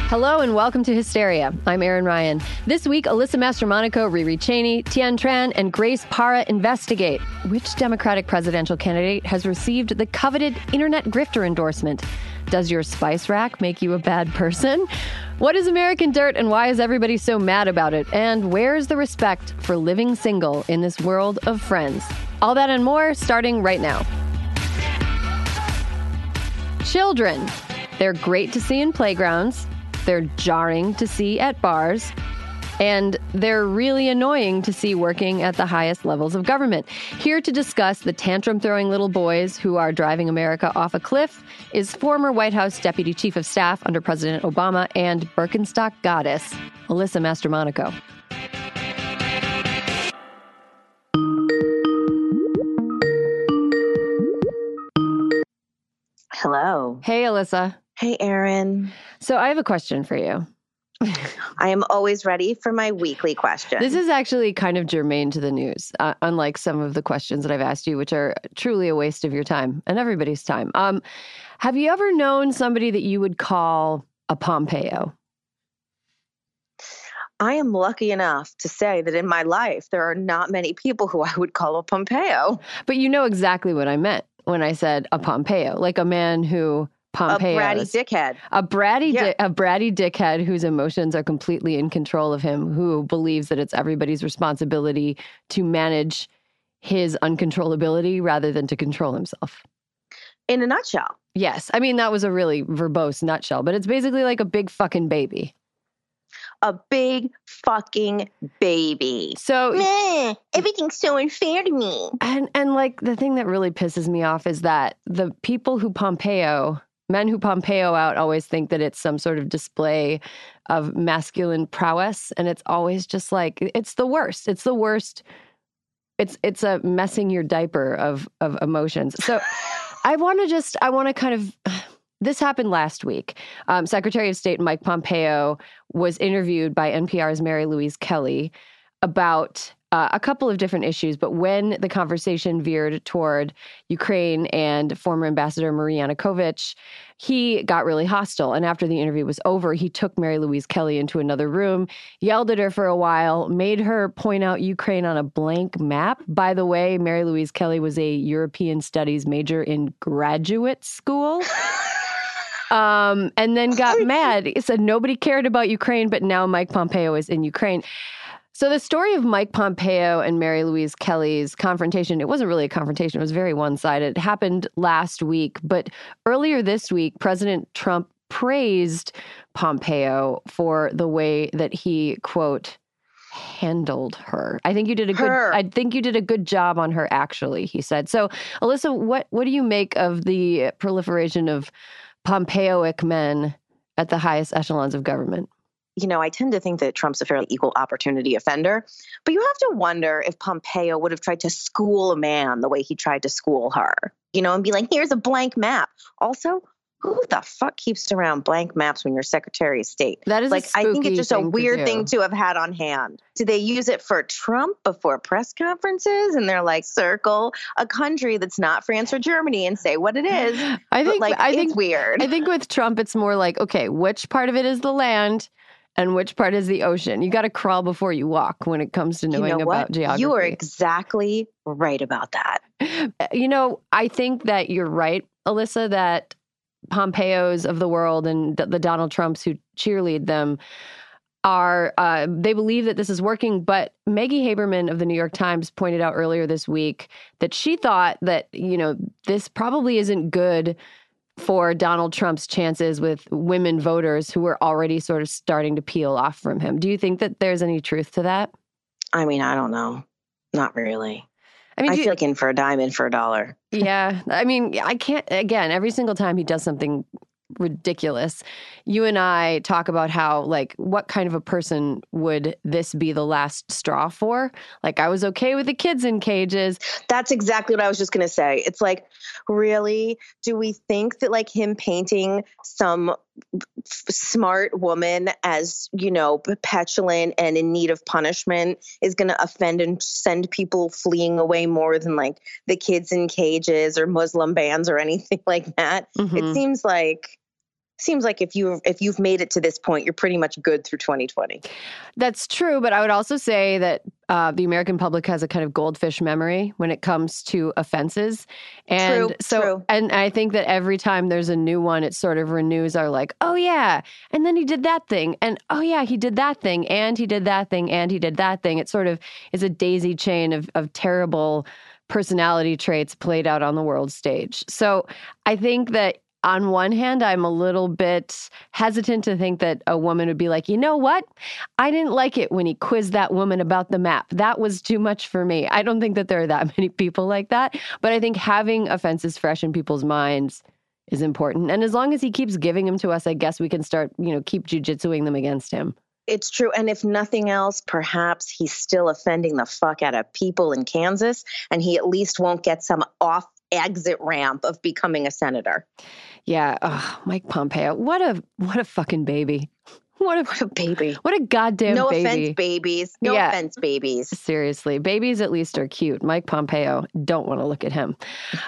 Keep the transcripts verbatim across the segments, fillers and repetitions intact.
Hello and welcome to Hysteria. I'm Erin Ryan. This week, Alyssa Mastromonaco, Riri Cheney, Tien Tran, and Grace Parra investigate which Democratic presidential candidate has received the coveted internet grifter endorsement. Does your spice rack make you a bad person? What is American Dirt and why is everybody so mad about it? And where's the respect for living single in this world of friends? All that and more starting right now. Children. They're great to see in playgrounds. They're jarring to see at bars, and they're really annoying to see working at the highest levels of government. Here to discuss the tantrum-throwing little boys who are driving America off a cliff is former White House Deputy Chief of Staff under President Obama and Birkenstock goddess, Alyssa Mastromonaco. Hello. Hey, Alyssa. Hey, Erin. So I have a question for you. I am always ready for my weekly question. This is actually kind of germane to the news, uh, unlike some of the questions that I've asked you, which are truly a waste of your time and everybody's time. Um, have you ever known somebody that you would call a Pompeo? I am lucky enough to say that in my life, there are not many people who I would call a Pompeo. But you know exactly what I meant when I said a Pompeo, like a man who... Pompeo. A bratty dickhead. A bratty, yeah. di- a bratty dickhead whose emotions are completely in control of him, who believes that it's everybody's responsibility to manage his uncontrollability rather than to control himself. In a nutshell. Yes. I mean, that was a really verbose nutshell, but it's basically like a big fucking baby. A big fucking baby. So Meh, everything's so unfair to me. And and like the thing that really pisses me off is that the people who Pompeo, men who Pompeo out always think that it's some sort of display of masculine prowess. And it's always just like, it's the worst. It's the worst. It's it's a messing your diaper of, of emotions. So I want to just, I want to kind of, this happened last week. Um, Secretary of State Mike Pompeo was interviewed by N P R's Mary Louise Kelly about Uh, a couple of different issues, but when the conversation veered toward Ukraine and former Ambassador Marie Yanukovych, he got really hostile. And after the interview was over, he took Mary Louise Kelly into another room, yelled at her for a while, made her point out Ukraine on a blank map. By the way, Mary Louise Kelly was a European Studies major in graduate school. Um, and then got mad. He said nobody cared about Ukraine, but now Mike Pompeo is in Ukraine. So the story of Mike Pompeo and Mary Louise Kelly's confrontation, it wasn't really a confrontation. It was very one-sided. It happened last week. But earlier this week, President Trump praised Pompeo for the way that he, quote, handled her. I think you did a good her. I think you did a good job on her, actually, he said. So, Alyssa, what, what do you make of the proliferation of Pompeoic men at the highest echelons of government? You know, I tend to think that Trump's a fairly equal opportunity offender, but you have to wonder if Pompeo would have tried to school a man the way he tried to school her, you know, and be like, here's a blank map. Also, who the fuck keeps around blank maps when you're Secretary of State? That is like, I think it's just a weird to thing to have had on hand. Do they use it for Trump before press conferences? And they're like, circle a country that's not France or Germany and say what it is. I think, but, like, I it's think, weird. I think with Trump, it's more like, okay, which part of it is the land? And which part is the ocean? You got to crawl before you walk when it comes to knowing you know about what? geography. You are exactly right about that. You know, I think that you're right, Alyssa, that Pompeos of the world and the Donald Trumps who cheerlead them are, uh, they believe that this is working. But Maggie Haberman of the New York Times pointed out earlier this week that she thought that, you know, this probably isn't good for Donald Trump's chances with women voters who are already sort of starting to peel off from him. Do you think that there's any truth to that? I mean, I don't know. Not really. I mean, I do feel you, like in for a dime, in for a dollar. Yeah. I mean, I can't, again, every single time he does something ridiculous, you and I talk about how, like, what kind of a person would this be the last straw for? Like, I was okay with the kids in cages. That's exactly what I was just going to say. It's like, really, do we think that, like, him painting some f- smart woman as, you know, petulant and in need of punishment is going to offend and send people fleeing away more than, like, the kids in cages or Muslim bans or anything like that? Mm-hmm. It seems like seems like if you if you've made it to this point, you're pretty much good through twenty twenty. That's true, but I would also say that uh, the American public has a kind of goldfish memory when it comes to offenses, and True, so true. and I think that every time there's a new one, it sort of renews our like, oh yeah, and then he did that thing, and oh yeah, he did that thing, and he did that thing, and he did that thing. It sort of is a daisy chain of of terrible personality traits played out on the world stage. So I think that on one hand, I'm a little bit hesitant to think that a woman would be like, you know what? I didn't like it when he quizzed that woman about the map. That was too much for me. I don't think that there are that many people like that. But I think having offenses fresh in people's minds is important. And as long as he keeps giving them to us, I guess we can start, you know, keep jujitsuing them against him. It's true. And if nothing else, perhaps he's still offending the fuck out of people in Kansas, and he at least won't get some off exit ramp of becoming a senator. Yeah. Oh, Mike Pompeo. What a what a fucking baby. What a, what a baby. What a goddamn no baby. No offense, babies. No yeah. offense, babies. Seriously. Babies at least are cute. Mike Pompeo, don't want to look at him.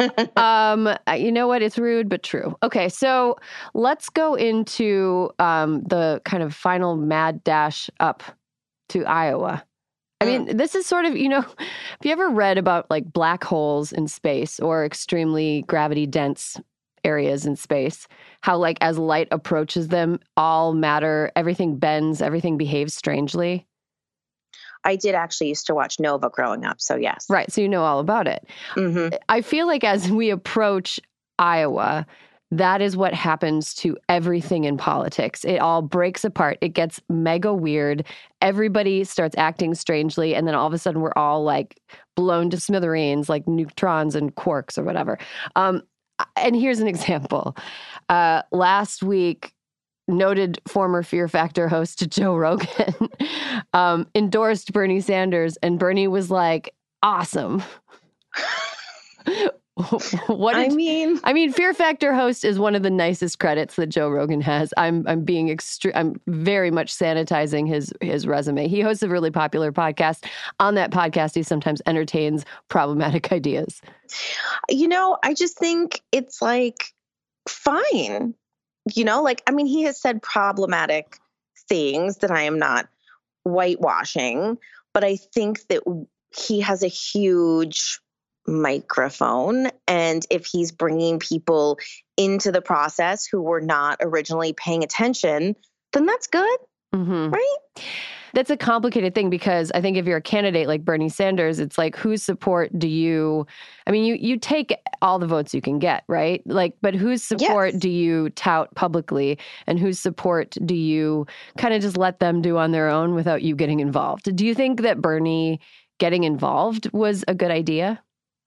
um, you know what? It's rude, but true. Okay, so let's go into um, the kind of final mad dash up to Iowa. I mean, this is sort of, you know, have you ever read about like black holes in space or extremely gravity dense areas in space? How like as light approaches them, all matter, everything bends, everything behaves strangely? I did actually used to watch Nova growing up, so yes. Right, so you know all about it. Mm-hmm. I feel like as we approach Iowa, that is what happens to everything in politics. It all breaks apart. It gets mega weird. Everybody starts acting strangely. And then all of a sudden we're all like blown to smithereens, like neutrons and quarks or whatever. Um, and here's an example. Uh, last week, noted former Fear Factor host Joe Rogan um, endorsed Bernie Sanders. And Bernie was like, awesome. What did, I mean, I mean, Fear Factor host is one of the nicest credits that Joe Rogan has. I'm, I'm being extreme. I'm very much sanitizing his his resume. He hosts a really popular podcast. On that podcast, he sometimes entertains problematic ideas. You know, I just think it's like fine. You know, like I mean, he has said problematic things that I am not whitewashing, but I think that he has a huge microphone, and if he's bringing people into the process who were not originally paying attention, then that's good, mm-hmm. right? That's a complicated thing because I think if you're a candidate like Bernie Sanders, it's like, whose support do you, I mean, you you take all the votes you can get, right? Like, but whose support yes. do you tout publicly, and whose support do you kind of just let them do on their own without you getting involved? Do you think that Bernie getting involved was a good idea?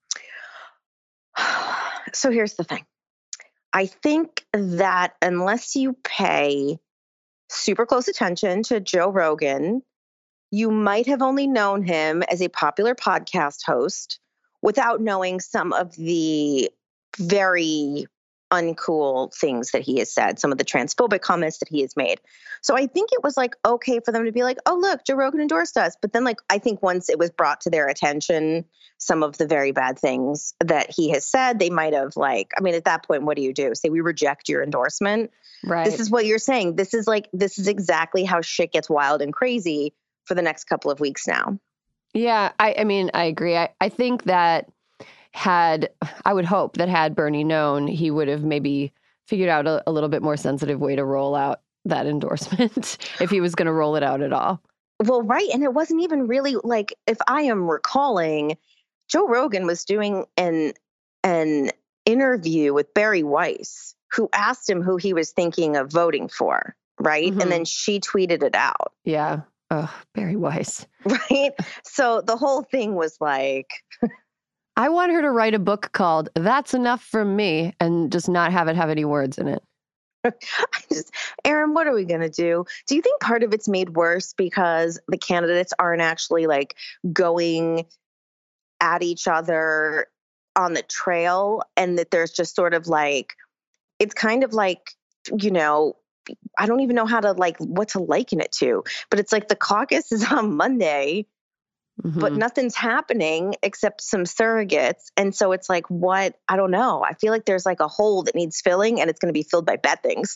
So here's the thing. I think that unless you pay super close attention to Joe Rogan, you might have only known him as a popular podcast host without knowing some of the very uncool things that he has said, some of the transphobic comments that he has made. So I think it was like, okay for them to be like, oh, look, Joe Rogan endorsed us. But then like, I think once it was brought to their attention, some of the very bad things that he has said, they might have like, I mean, at that point, what do you do? Say, we reject your endorsement. Right. This is what you're saying. This is like, this is exactly how shit gets wild and crazy for the next couple of weeks now. Yeah. I, I mean, I agree. I, I think that had, I would hope that had Bernie known, he would have maybe figured out a, a little bit more sensitive way to roll out that endorsement if he was going to roll it out at all. Well, right. And it wasn't even really like, if I am recalling, Joe Rogan was doing an an interview with Barry Weiss, who asked him who he was thinking of voting for, right? Mm-hmm. And then she tweeted it out. Yeah. Oh, Barry Weiss. Right? So the whole thing was like... I want her to write a book called That's Enough From Me and just not have it have any words in it. I just, Aaron, what are we going to do? Do you think part of it's made worse because the candidates aren't actually like going at each other on the trail, and that there's just sort of like, it's kind of like, you know, I don't even know how to like, what to liken it to, but it's like the caucus is on Monday, mm-hmm. but nothing's happening except some surrogates. And so it's like, what, I don't know. I feel like there's like a hole that needs filling, and it's going to be filled by bad things.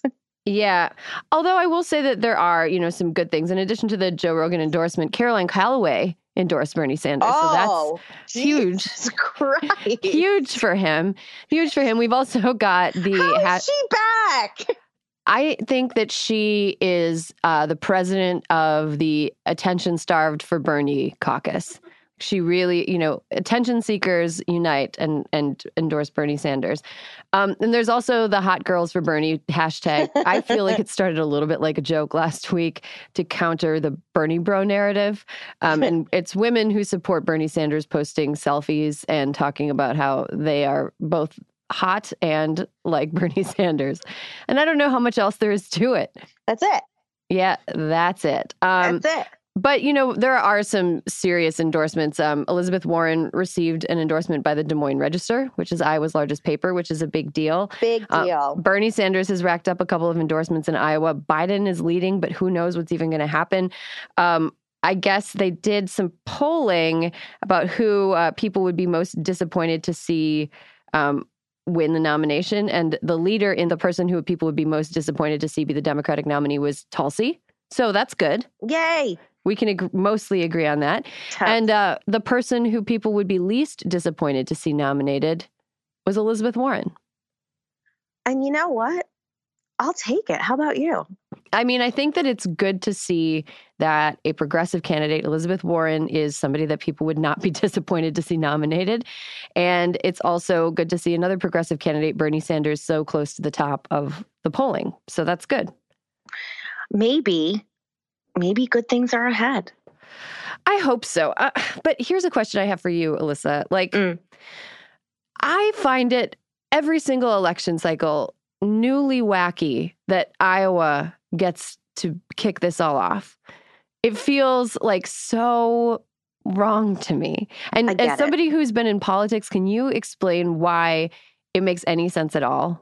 Yeah. Although I will say that there are, you know, some good things. In addition to the Joe Rogan endorsement, Caroline Calloway endorsed Bernie Sanders. Oh, so that's huge. Jesus Christ. Huge for him. Huge for him. We've also got the... How is ha- she back? I think that she is uh, the president of the Attention Starved for Bernie caucus. She really, you know, attention seekers unite and and endorse Bernie Sanders. Um, and there's also the Hot Girls for Bernie hashtag. I feel like it started a little bit like a joke last week to counter the Bernie bro narrative. Um, and it's women who support Bernie Sanders posting selfies and talking about how they are both hot and like Bernie Sanders. And I don't know how much else there is to it. That's it. Yeah, that's it. Um, that's it. But, you know, there are some serious endorsements. Um, Elizabeth Warren received an endorsement by the Des Moines Register, which is Iowa's largest paper, which is a big deal. Big deal. Uh, Bernie Sanders has racked up a couple of endorsements in Iowa. Biden is leading, but who knows what's even going to happen. Um, I guess they did some polling about who uh, people would be most disappointed to see um, win the nomination. And the leader in the person who people would be most disappointed to see be the Democratic nominee was Tulsi. So that's good. Yay. We can ag- mostly agree on that. Tough. And uh, the person who people would be least disappointed to see nominated was Elizabeth Warren. And you know what? I'll take it. How about you? I mean, I think that it's good to see that a progressive candidate, Elizabeth Warren, is somebody that people would not be disappointed to see nominated. And it's also good to see another progressive candidate, Bernie Sanders, so close to the top of the polling. So that's good. Maybe, maybe good things are ahead. I hope so. Uh, but here's a question I have for you, Alyssa. Like, mm. I find it every single election cycle newly wacky that Iowa gets to kick this all off. It feels like so wrong to me. And as somebody it. who's been in politics, can you explain why it makes any sense at all?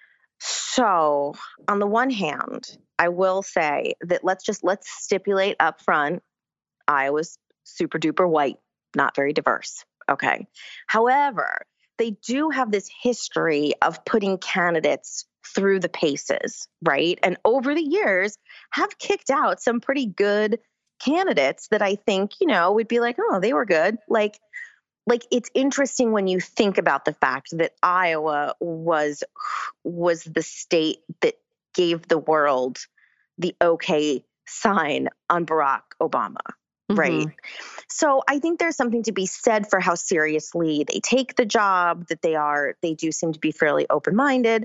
So, on the one hand, I will say that let's just let's stipulate up front, Iowa's super duper white, not very diverse. Okay. However, they do have this history of putting candidates through the paces, right? And over the years have kicked out some pretty good candidates that I think, you know, would be like, oh, they were good. Like, like it's interesting when you think about the fact that Iowa was was the state that gave the world the okay sign on Barack Obama. Right. Mm-hmm. So I think there's something to be said for how seriously they take the job, that they are, they do seem to be fairly open-minded.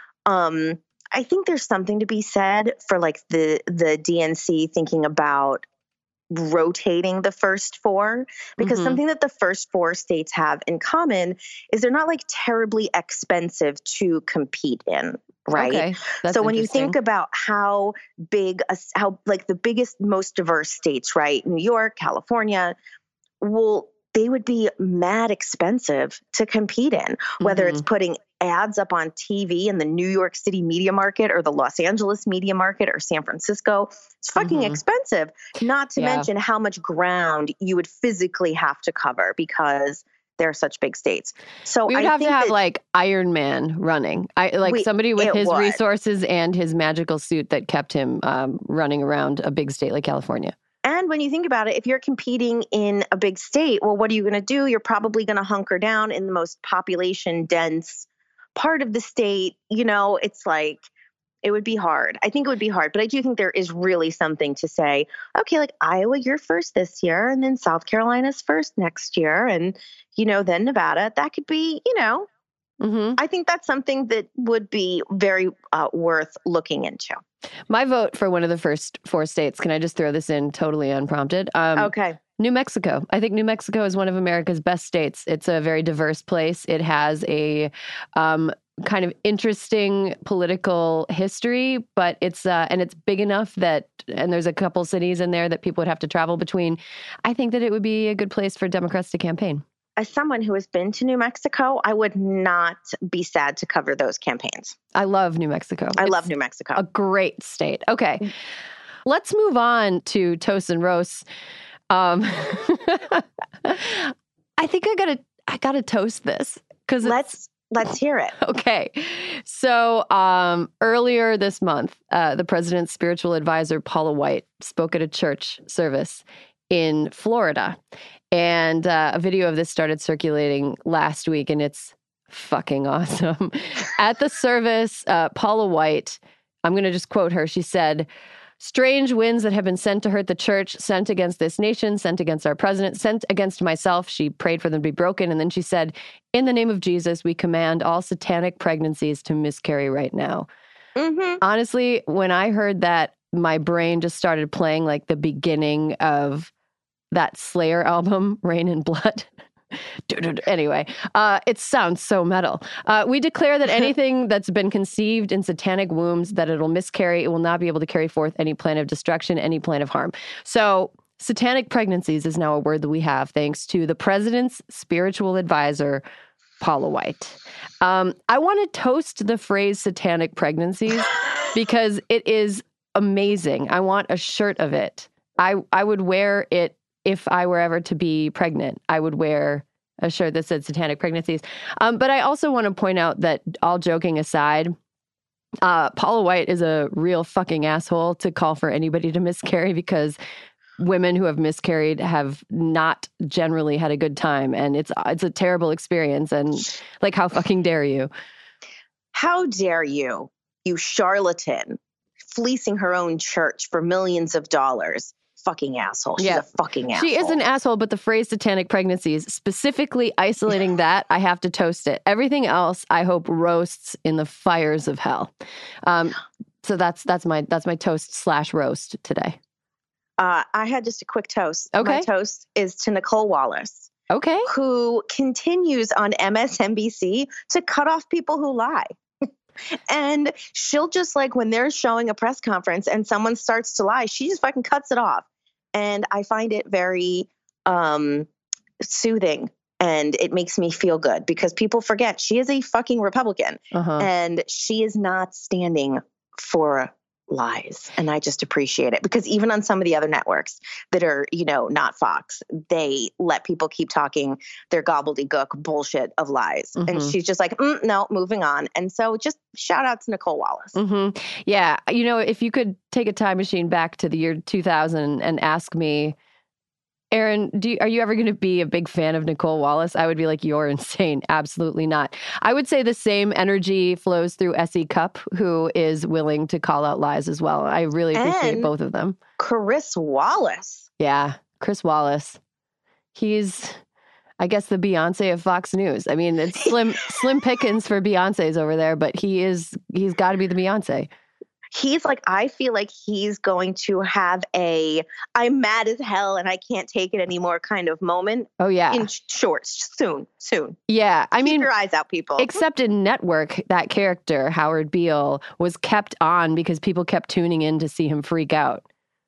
Um, I think there's something to be said for like the, the D N C thinking about rotating the first four, because mm-hmm. something that the first four states have in common is they're not like terribly expensive to compete in. Right. Okay. So when you think about how big, a, how like the biggest, most diverse states, right? New York, California, well, they would be mad expensive to compete in, whether mm-hmm. it's putting ads up on T V in the New York City media market or the Los Angeles media market or San Francisco. It's fucking mm-hmm. expensive, not to yeah. mention how much ground you would physically have to cover because they're such big states. So we would I have think to have that, like Iron Man running, I like we, somebody with his would. resources and his magical suit that kept him um, running around a big state like California. And when you think about it, if you're competing in a big state, well, what are you going to do? You're probably going to hunker down in the most population dense part of the state. You know, it's like, it would be hard. I think it would be hard, but I do think there is really something to say, okay, like Iowa, you're first this year, and then South Carolina's first next year, and, you know, then Nevada. That could be, you know, mm-hmm. I think that's something that would be very uh, worth looking into. My vote for one of the first four states, can I just throw this in totally unprompted? Um, okay. New Mexico. I think New Mexico is one of America's best states. It's a very diverse place. It has a um, kind of interesting political history, but it's uh, and it's big enough that, and there's a couple cities in there that people would have to travel between. I think that it would be a good place for Democrats to campaign. As someone who has been to New Mexico, I would not be sad to cover those campaigns. I love New Mexico. I it's love New Mexico. A great state. Okay. Let's move on to toasts and roasts. Um, I think I gotta, I gotta toast this because let's Let's hear it. Okay. So um, earlier this month, uh, the president's spiritual advisor, Paula White, spoke at a church service in Florida. And uh, a video of this started circulating last week, and it's fucking awesome. At the service, uh, Paula White, I'm going to just quote her. She said, "Strange winds that have been sent to hurt the church, sent against this nation, sent against our president, sent against myself." She prayed for them to be broken. And then she said, "In the name of Jesus, we command all satanic pregnancies to miscarry right now." Mm-hmm. Honestly, when I heard that, my brain just started playing like the beginning of that Slayer album, Rain and Blood. Anyway, uh, it sounds so metal. Uh, we declare that anything that's been conceived in satanic wombs, that it'll miscarry. It will not be able to carry forth any plan of destruction, any plan of harm. So satanic pregnancies is now a word that we have thanks to the president's spiritual advisor, Paula White. Um, I want to toast the phrase satanic pregnancies because it is amazing. I want a shirt of it. I, I would wear it if I were ever to be pregnant. I would wear a shirt that said satanic pregnancies. Um, but I also want to point out that, all joking aside, uh, Paula White is a real fucking asshole to call for anybody to miscarry, because women who have miscarried have not generally had a good time. And it's it's a terrible experience. And like, how fucking dare you? How dare you, you charlatan, fleecing her own church for millions of dollars. Fucking asshole. She's yeah. a fucking asshole. She is an asshole, but the phrase satanic pregnancies, specifically isolating that, I have to toast it. Everything else, I hope, roasts in the fires of hell. Um, so that's that's my that's my toast slash roast today. Uh, I had just a quick toast. Okay. My toast is to Nicole Wallace. Okay. Who continues on M S N B C to cut off people who lie. And she'll just, like, when they're showing a press conference and someone starts to lie, she just fucking cuts it off. And I find it very um, soothing, and it makes me feel good, because people forget she is a fucking Republican, uh-huh. and she is not standing for lies. And I just appreciate it, because even on some of the other networks that are, you know, not Fox, they let people keep talking their gobbledygook bullshit of lies. Mm-hmm. And she's just like, mm, no, moving on. And so just shout out to Nicole Wallace. Mm-hmm. Yeah. You know, if you could take a time machine back to the year two thousand and ask me, Aaron, do you, are you ever going to be a big fan of Nicole Wallace? I would be like, you're insane. Absolutely not. I would say the same energy flows through S E Cupp, who is willing to call out lies as well. I really appreciate and both of them. Chris Wallace. Yeah, Chris Wallace. He's, I guess, the Beyonce of Fox News. I mean, it's slim slim pickings for Beyonce's over there, but he is, he's got to be the Beyonce. He's like, I feel like he's going to have a I'm mad as hell and I can't take it anymore kind of moment. Oh, yeah. In shorts soon, soon. Yeah. I Keep mean, your eyes out, people. Except in Network, that character, Howard Beale, was kept on because people kept tuning in to see him freak out.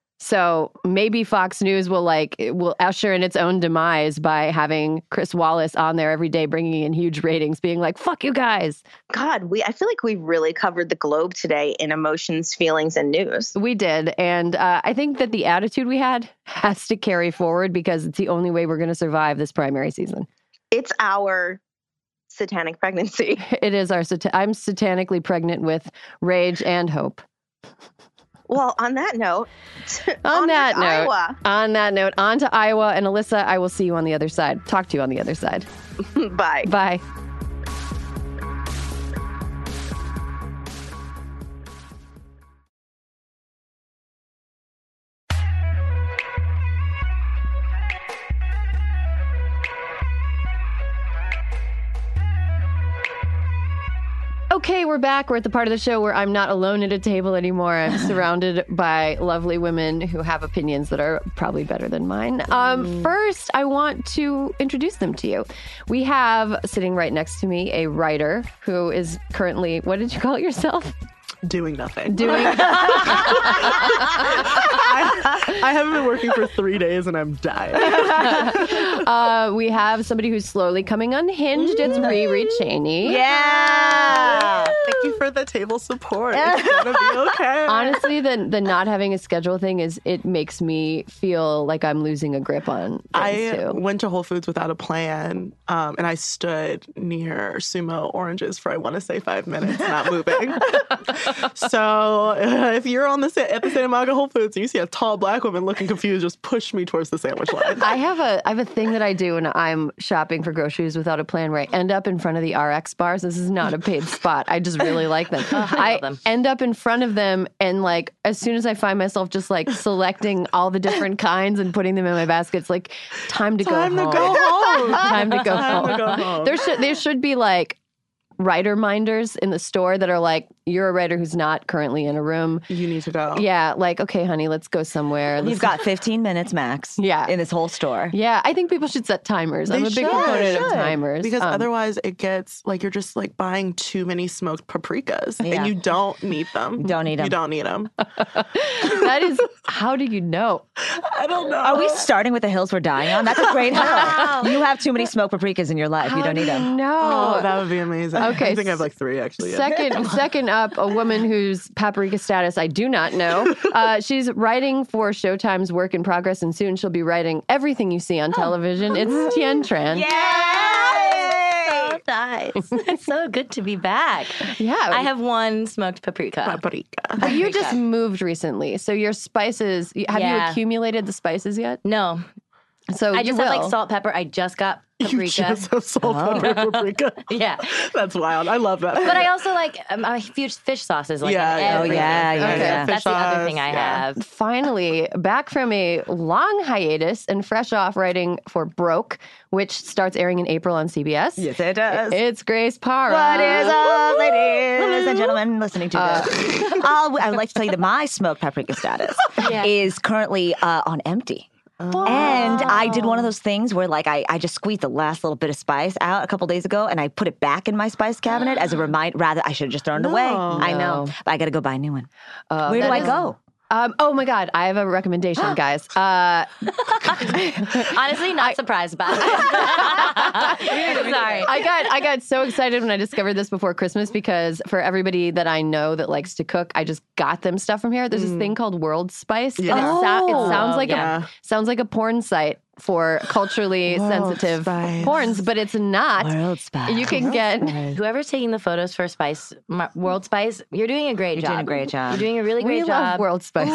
So maybe Fox News will like will usher in its own demise by having Chris Wallace on there every day, bringing in huge ratings, being like, fuck you guys. God, we I feel like we really covered the globe today in emotions, feelings, and news. We did. And uh, I think that the attitude we had has to carry forward, because it's the only way we're going to survive this primary season. It's our satanic pregnancy. It is our sat- I'm satanically pregnant with rage and hope. Well, on that note, on that note, Iowa. on that note, on to Iowa. And Alyssa, I will see you on the other side. Talk to you on the other side. Bye. Bye. Okay, we're back. We're at the part of the show where I'm not alone at a table anymore. I'm surrounded by lovely women who have opinions that are probably better than mine. Um, mm. First, I want to introduce them to you. We have sitting right next to me a writer who is currently, what did you call it yourself? Doing nothing. Doing. I, I haven't been working for three days and I'm dying. uh, we have somebody who's slowly coming unhinged. It's Riri Cheney. Yeah. The Thank you for the table support. It's gonna be okay. Honestly, the the not having a schedule thing is it makes me feel like I'm losing a grip on things I too. went to Whole Foods without a plan, um, and I stood near Sumo Oranges for I want to say five minutes, not moving. So uh, if you're on the sa- at the Santa Monica Whole Foods and you see a tall black woman looking confused, just push me towards the sandwich line. I have a I have a thing that I do when I'm shopping for groceries without a plan where I end up in front of the R X bars. This is not a paid spot. I just really like them. I I love them. end up in front of them and like as soon as I find myself just like selecting all the different kinds and putting them in my basket, it's like time to Time go to home. go home. Time to go Time home. to go home. There should there should be like writer minders in the store that are like, you're a writer who's not currently in a room. You need to go. Yeah, like, okay, honey, let's go somewhere. Let's- You've got fifteen minutes max Yeah. in this whole store. Yeah, I think people should set timers. I'm They a big should. proponent of Should. timers. Because Um, otherwise it gets like you're just like buying too many smoked paprikas Yeah. and you don't need them. Don't need 'em. You don't need them. that is, how do you know? I don't know. Are we starting with the hills we're dying on? That's a great hill. You have too many smoked paprikas in your life. You don't need them. No. Oh, that would be amazing. Okay, I think I have like three actually. Yeah. Second, second up, a woman whose paprika status I do not know. Uh, she's writing for Showtime's Work in Progress, and soon she'll be writing everything you see on television. It's Tien Tran. So nice. It's so good to be back. Yeah. I have one smoked paprika. Paprika. But you just moved recently, so your spices. Have you Yeah. accumulated the spices yet? No, So I you just have will. like salt, pepper. I just got You paprika. just have salt, pepper, paprika. Yeah. That's wild. I love that. But I also like um, a huge fish sauces. Like Yeah, in yeah. Oh, everything. yeah, yeah, Okay. yeah. That's Fish the other sauce, thing I yeah. have. Finally, back from a long hiatus and fresh off writing for Broke, which starts airing in April on C B S. Yes, it does. It's Grace Parra. What is up, ladies and gentlemen listening to this? I'll, I would like to tell you that my smoked paprika status Yeah. is currently uh, on empty. And I did one of those things where, like, I, I just squeezed the last little bit of spice out a couple days ago, and I put it back in my spice cabinet as a reminder. Rather, I should have just thrown it away. I know, but I got to go buy a new one. Uh, Where do that I is- go? Um, oh my God, I have a recommendation, guys. Uh, Honestly, not surprised by it. Sorry. I got I got so excited when I discovered this before Christmas because for everybody that I know that likes to cook, I just got them stuff from here. There's this thing called World Spice, Yeah. and it, sou- it sounds Oh, like yeah. a sounds like a porn site for culturally World sensitive Spice. porns, but it's not. World Spice. You can get. Whoever's taking the photos for Spice, Mar- World Spice, you're doing a great You're job. doing a great job. You're doing a really great We job. love World Spice.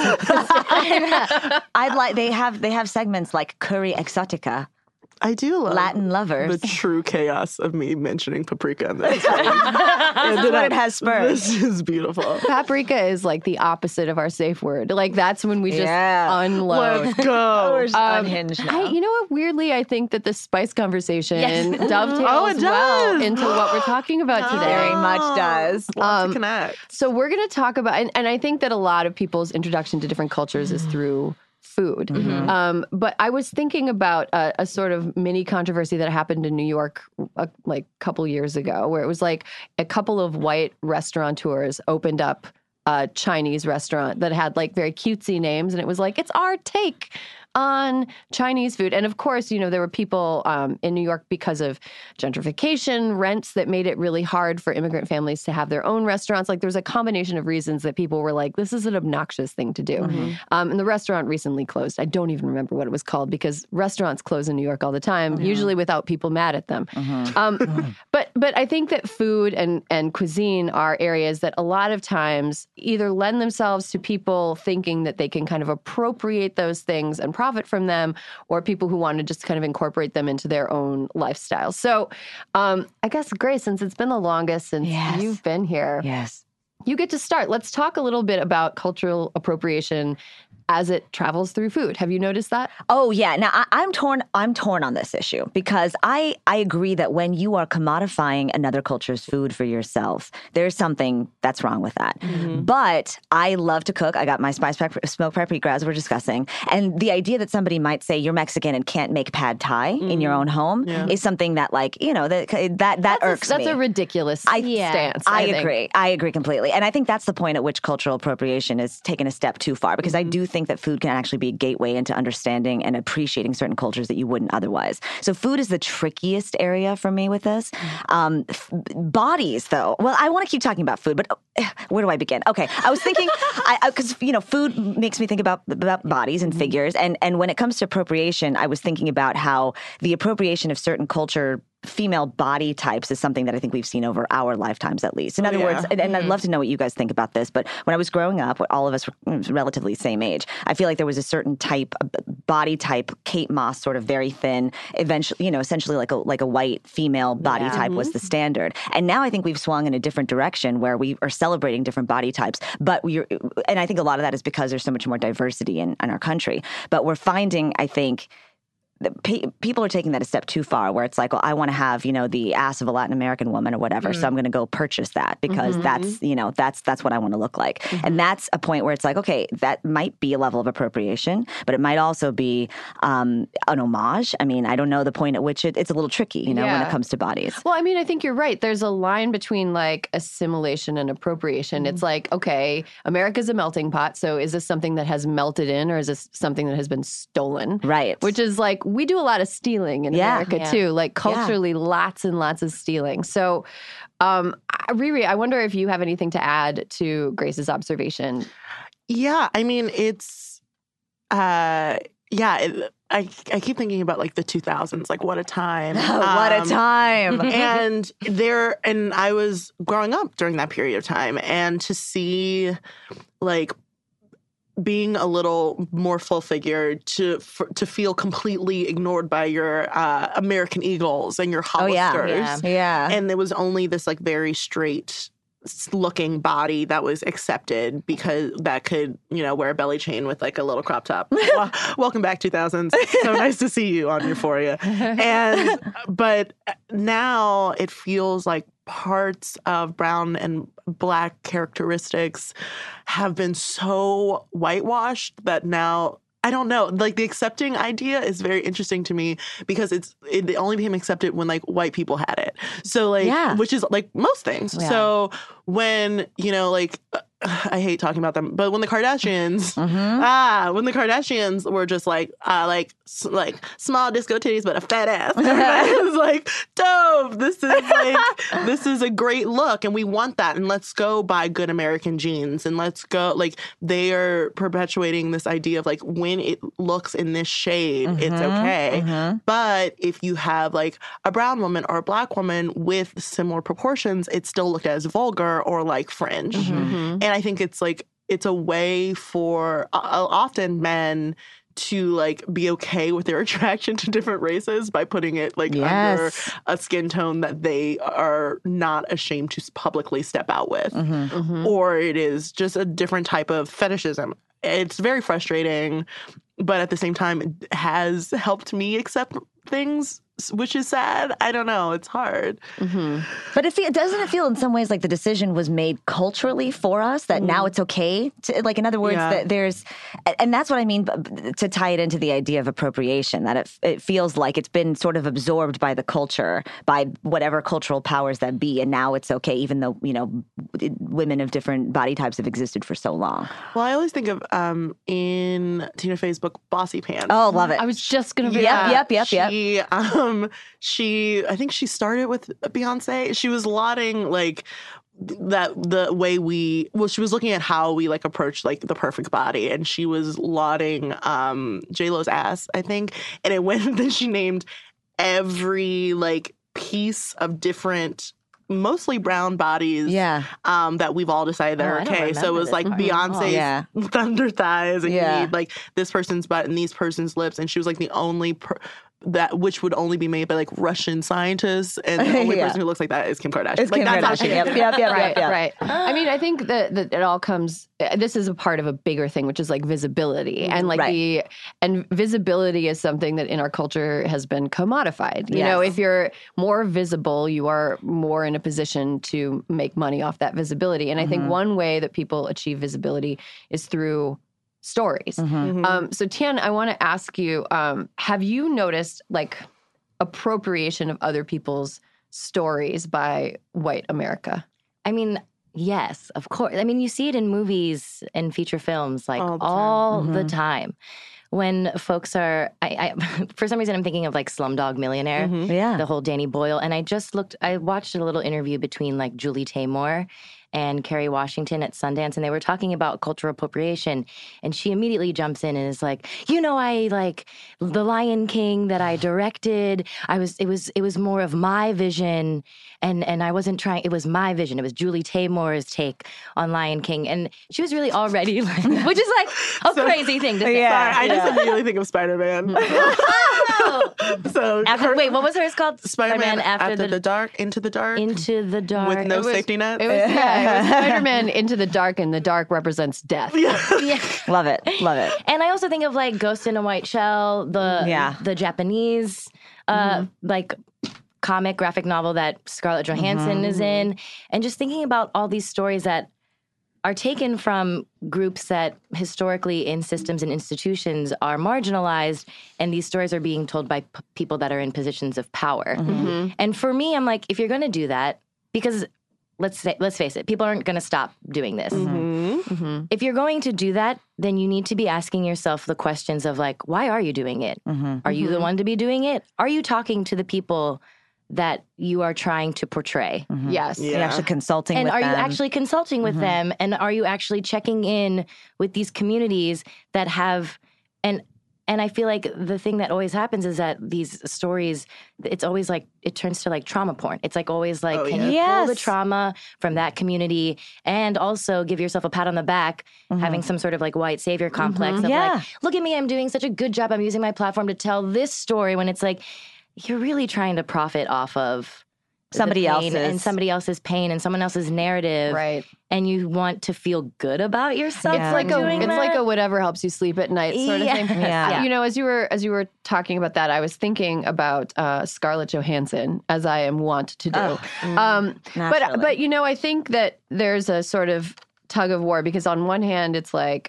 I'd like they have they have segments like Curry Exotica, I do love Latin lovers. the true chaos of me mentioning paprika in this. This is what it has spurred. This is beautiful. Paprika is like the opposite of our safe word. Like that's when we just Yeah. unload. Let's go. We're just Um, unhinged I, now. you know what? Weirdly, I think that the spice conversation Yes. dovetails Oh, it well does. into what we're talking about today. Very much does. Lots Um, to connect. So we're going to talk about, and, and I think that a lot of people's introduction to different cultures is through food. Um, but I was thinking about a, a sort of mini controversy that happened in New York a, like a couple years ago, where it was like a couple of white restaurateurs opened up a Chinese restaurant that had like very cutesy names, and it was like, it's our take on Chinese food. And of course, you know, there were people um, in New York because of gentrification, rents that made it really hard for immigrant families to have their own restaurants. Like there was a combination of reasons that people were like, this is an obnoxious thing to do. Um, and the restaurant recently closed. I don't even remember what it was called because restaurants close in New York all the time, usually without people mad at them. Um, but but I think that food and, and cuisine are areas that a lot of times either lend themselves to people thinking that they can kind of appropriate those things and profit from them, or people who want to just kind of incorporate them into their own lifestyle. So um, I guess, Grace, since it's been the longest since Yes. you've been here, Yes. you get to start. Let's talk a little bit about cultural appropriation as it travels through food. Have you noticed that? Oh yeah. Now I, I'm torn. I'm torn on this issue because I I agree that when you are commodifying another culture's food for yourself, there's something that's wrong with that. But I love to cook. I got my spice pep- smoked paprika as we're discussing, and the idea that somebody might say you're Mexican and can't make pad thai in your own home is something that, like, you know, that that that That's, irks a, that's me. a ridiculous I- Yeah. stance. I, think. agree. I agree completely. And I think that's the point at which cultural appropriation is taken a step too far, because I do think that food can actually be a gateway into understanding and appreciating certain cultures that you wouldn't otherwise. So food is the trickiest area for me with this. Um, f- bodies, though. Well, I want to keep talking about food, but uh, where do I begin? Okay, I was thinking, because, you know, food makes me think about, about bodies and mm-hmm. figures. And, and when it comes to appropriation, I was thinking about how the appropriation of certain culture female body types is something that I think we've seen over our lifetimes, at least. In oh, other yeah. words, and, and mm-hmm. I'd love to know what you guys think about this, but when I was growing up, all of us were relatively the same age, I feel like there was a certain type, body type, Kate Moss, sort of very thin, eventually, you know, essentially like a like a white female body yeah. type mm-hmm. was the standard. And now I think we've swung in a different direction where we are celebrating different body types, but we're, and I think a lot of that is because there's so much more diversity in, in our country. But we're finding, I think, people are taking that a step too far where it's like, well, I want to have, you know, the ass of a Latin American woman or whatever. Mm-hmm. So I'm going to go purchase that because mm-hmm. that's, you know, that's, that's what I want to look like. Mm-hmm. And that's a point where it's like, okay, that might be a level of appropriation, but it might also be um, an homage. I mean, I don't know the point at which it, it's a little tricky, you know, yeah. when it comes to bodies. Well, I mean, I think you're right. There's a line between like assimilation and appropriation. Mm-hmm. It's like, okay, America's a melting pot. So is this something that has melted in or is this something that has been stolen? Right. Which is like, we do a lot of stealing in yeah, America yeah. too, like culturally yeah. lots and lots of stealing. So, um, Riri, I wonder if you have anything to add to Grace's observation. Yeah, I mean, it's, uh, yeah, it, I I keep thinking about like the two thousands, like what a time. What um, a time. and there, and I was growing up during that period of time, and to see like being a little more full-figured, to for, to feel completely ignored by your uh, American Eagles and your Hollisters. Oh, yeah. yeah. Yeah. And there was only this like very straight looking body that was accepted because that could, you know, wear a belly chain with like a little crop top. Well, welcome back, two thousands. So nice to see you on Euphoria. And but now it feels like parts of brown and black characteristics have been so whitewashed that now, I don't know, like the accepting idea is very interesting to me because it's it only became accepted when like white people had it. So like, yeah. which is like most things. Yeah. So when, you know, like, I hate talking about them, but when the Kardashians, mm-hmm. ah, when the Kardashians were just like, uh, like, like small disco titties, but a fat ass. Everybody was like, dope. This is like, this is a great look, and we want that. And let's go buy good American jeans, and let's go. Like, they are perpetuating this idea of like, when it looks in this shade, mm-hmm. it's okay. Mm-hmm. But if you have like a brown woman or a black woman with similar proportions, it's still looked at as vulgar or like fringe. Mm-hmm. And I think it's like, it's a way for uh, often men to like be okay with their attraction to different races by putting it like yes. under a skin tone that they are not ashamed to publicly step out with. Mm-hmm. Mm-hmm. Or it is just a different type of fetishism. It's very frustrating, but at the same time, it has helped me accept things, which is sad. I don't know. It's hard. Mm-hmm. But it feel, doesn't it feel in some ways like the decision was made culturally for us, that mm. now it's okay? To, like, in other words, yeah. that there's, and that's what I mean to tie it into the idea of appropriation, that it, it feels like it's been sort of absorbed by the culture, by whatever cultural powers that be, and now it's okay, even though, you know, women of different body types have existed for so long. Well, I always think of um, in Tina Fey's book, Bossy Pants. Oh, love it. I was just going to be Yep, yep, yep, yep. She, um, she, I think she started with Beyonce. She was lauding like that the way we, well, she was looking at how we like approach like the perfect body, and she was lauding um, J-Lo's ass, I think. And it went, then she named every like piece of different, mostly brown bodies, yeah, um, that we've all decided that oh, are okay. So it was like part. Beyonce's oh, yeah. thunder thighs, and yeah. you need like this person's butt and these person's lips, and she was like the only per- that which would only be made by like Russian scientists, and the only yeah. person who looks like that is Kim Kardashian. It's like Kim that's Kardashian. Yep, yep, yep, right, yep, yep. right. I mean, I think that, that it all comes. This is a part of a bigger thing, which is like visibility, and like right. the and visibility is something that in our culture has been commodified. You yes. know, if you're more visible, you are more in a position to make money off that visibility. And I mm-hmm. think one way that people achieve visibility is through stories. Mm-hmm. Um, so Tian, I want to ask you: um, have you noticed like appropriation of other people's stories by white America? I mean, Yes, of course. I mean, you see it in movies and feature films like All all the the time. time. When folks are, I, I, for some reason, I'm thinking of like Slumdog Millionaire, Mhm. Yeah. the whole Danny Boyle. And I just looked, I watched a little interview between like Julie Taymor and Kerry Washington at Sundance, and they were talking about cultural appropriation. And she immediately jumps in and is like, you know, I like The Lion King that I directed. I was, it was, it was more of my vision, and and I wasn't trying. It was my vision. It was Julie Taymor's take on Lion King, and she was really already like, which is like a So- crazy thing to say. Yeah. Sorry, I just immediately think of Spider-Man. so After, wait, what was hers called? Spider-Man after, after, the, the, dark, into the dark, into the dark. with no was- safety net. It was, yeah, it was Spider-Man Into the Dark, and the dark represents death. Yeah. Love it. Love it. And I also think of like Ghost in a White Shell, the Yeah. the Japanese uh, like comic graphic novel that Scarlett Johansson is in, and just thinking about all these stories that are taken from groups that historically in systems and institutions are marginalized, and these stories are being told by p- people that are in positions of power. And for me, I'm like, if you're going to do that, because let's say, let's face it, people aren't going to stop doing this. Mhm. If you're going to do that, then you need to be asking yourself the questions of like, why are you doing it? Are you the one to be doing it? Are you talking to the people that you are trying to portray? Yes. Yeah. You're actually consulting And with are you them. actually consulting with them? And are you actually checking in with these communities that have, and and I feel like the thing that always happens is that these stories, it's always like, it turns to like trauma porn. It's like always like, Oh, can yeah. you pull the Yes. trauma from that community and also give yourself a pat on the back, having some sort of like white savior complex of Yeah. like, look at me, I'm doing such a good job. I'm using my platform to tell this story, when it's like, you're really trying to profit off of the Somebody pain else's. and somebody else's pain and someone else's narrative, Right. and you want to feel good about yourself. It's for like a doing it's that. like a whatever helps you sleep at night sort of Yeah. thing. Yeah. You know, as you were as you were talking about that, I was thinking about uh, Scarlett Johansson, as I am wont to do. Oh, um, but naturally. but you know, I think that there's a sort of tug of war, because on one hand, it's like,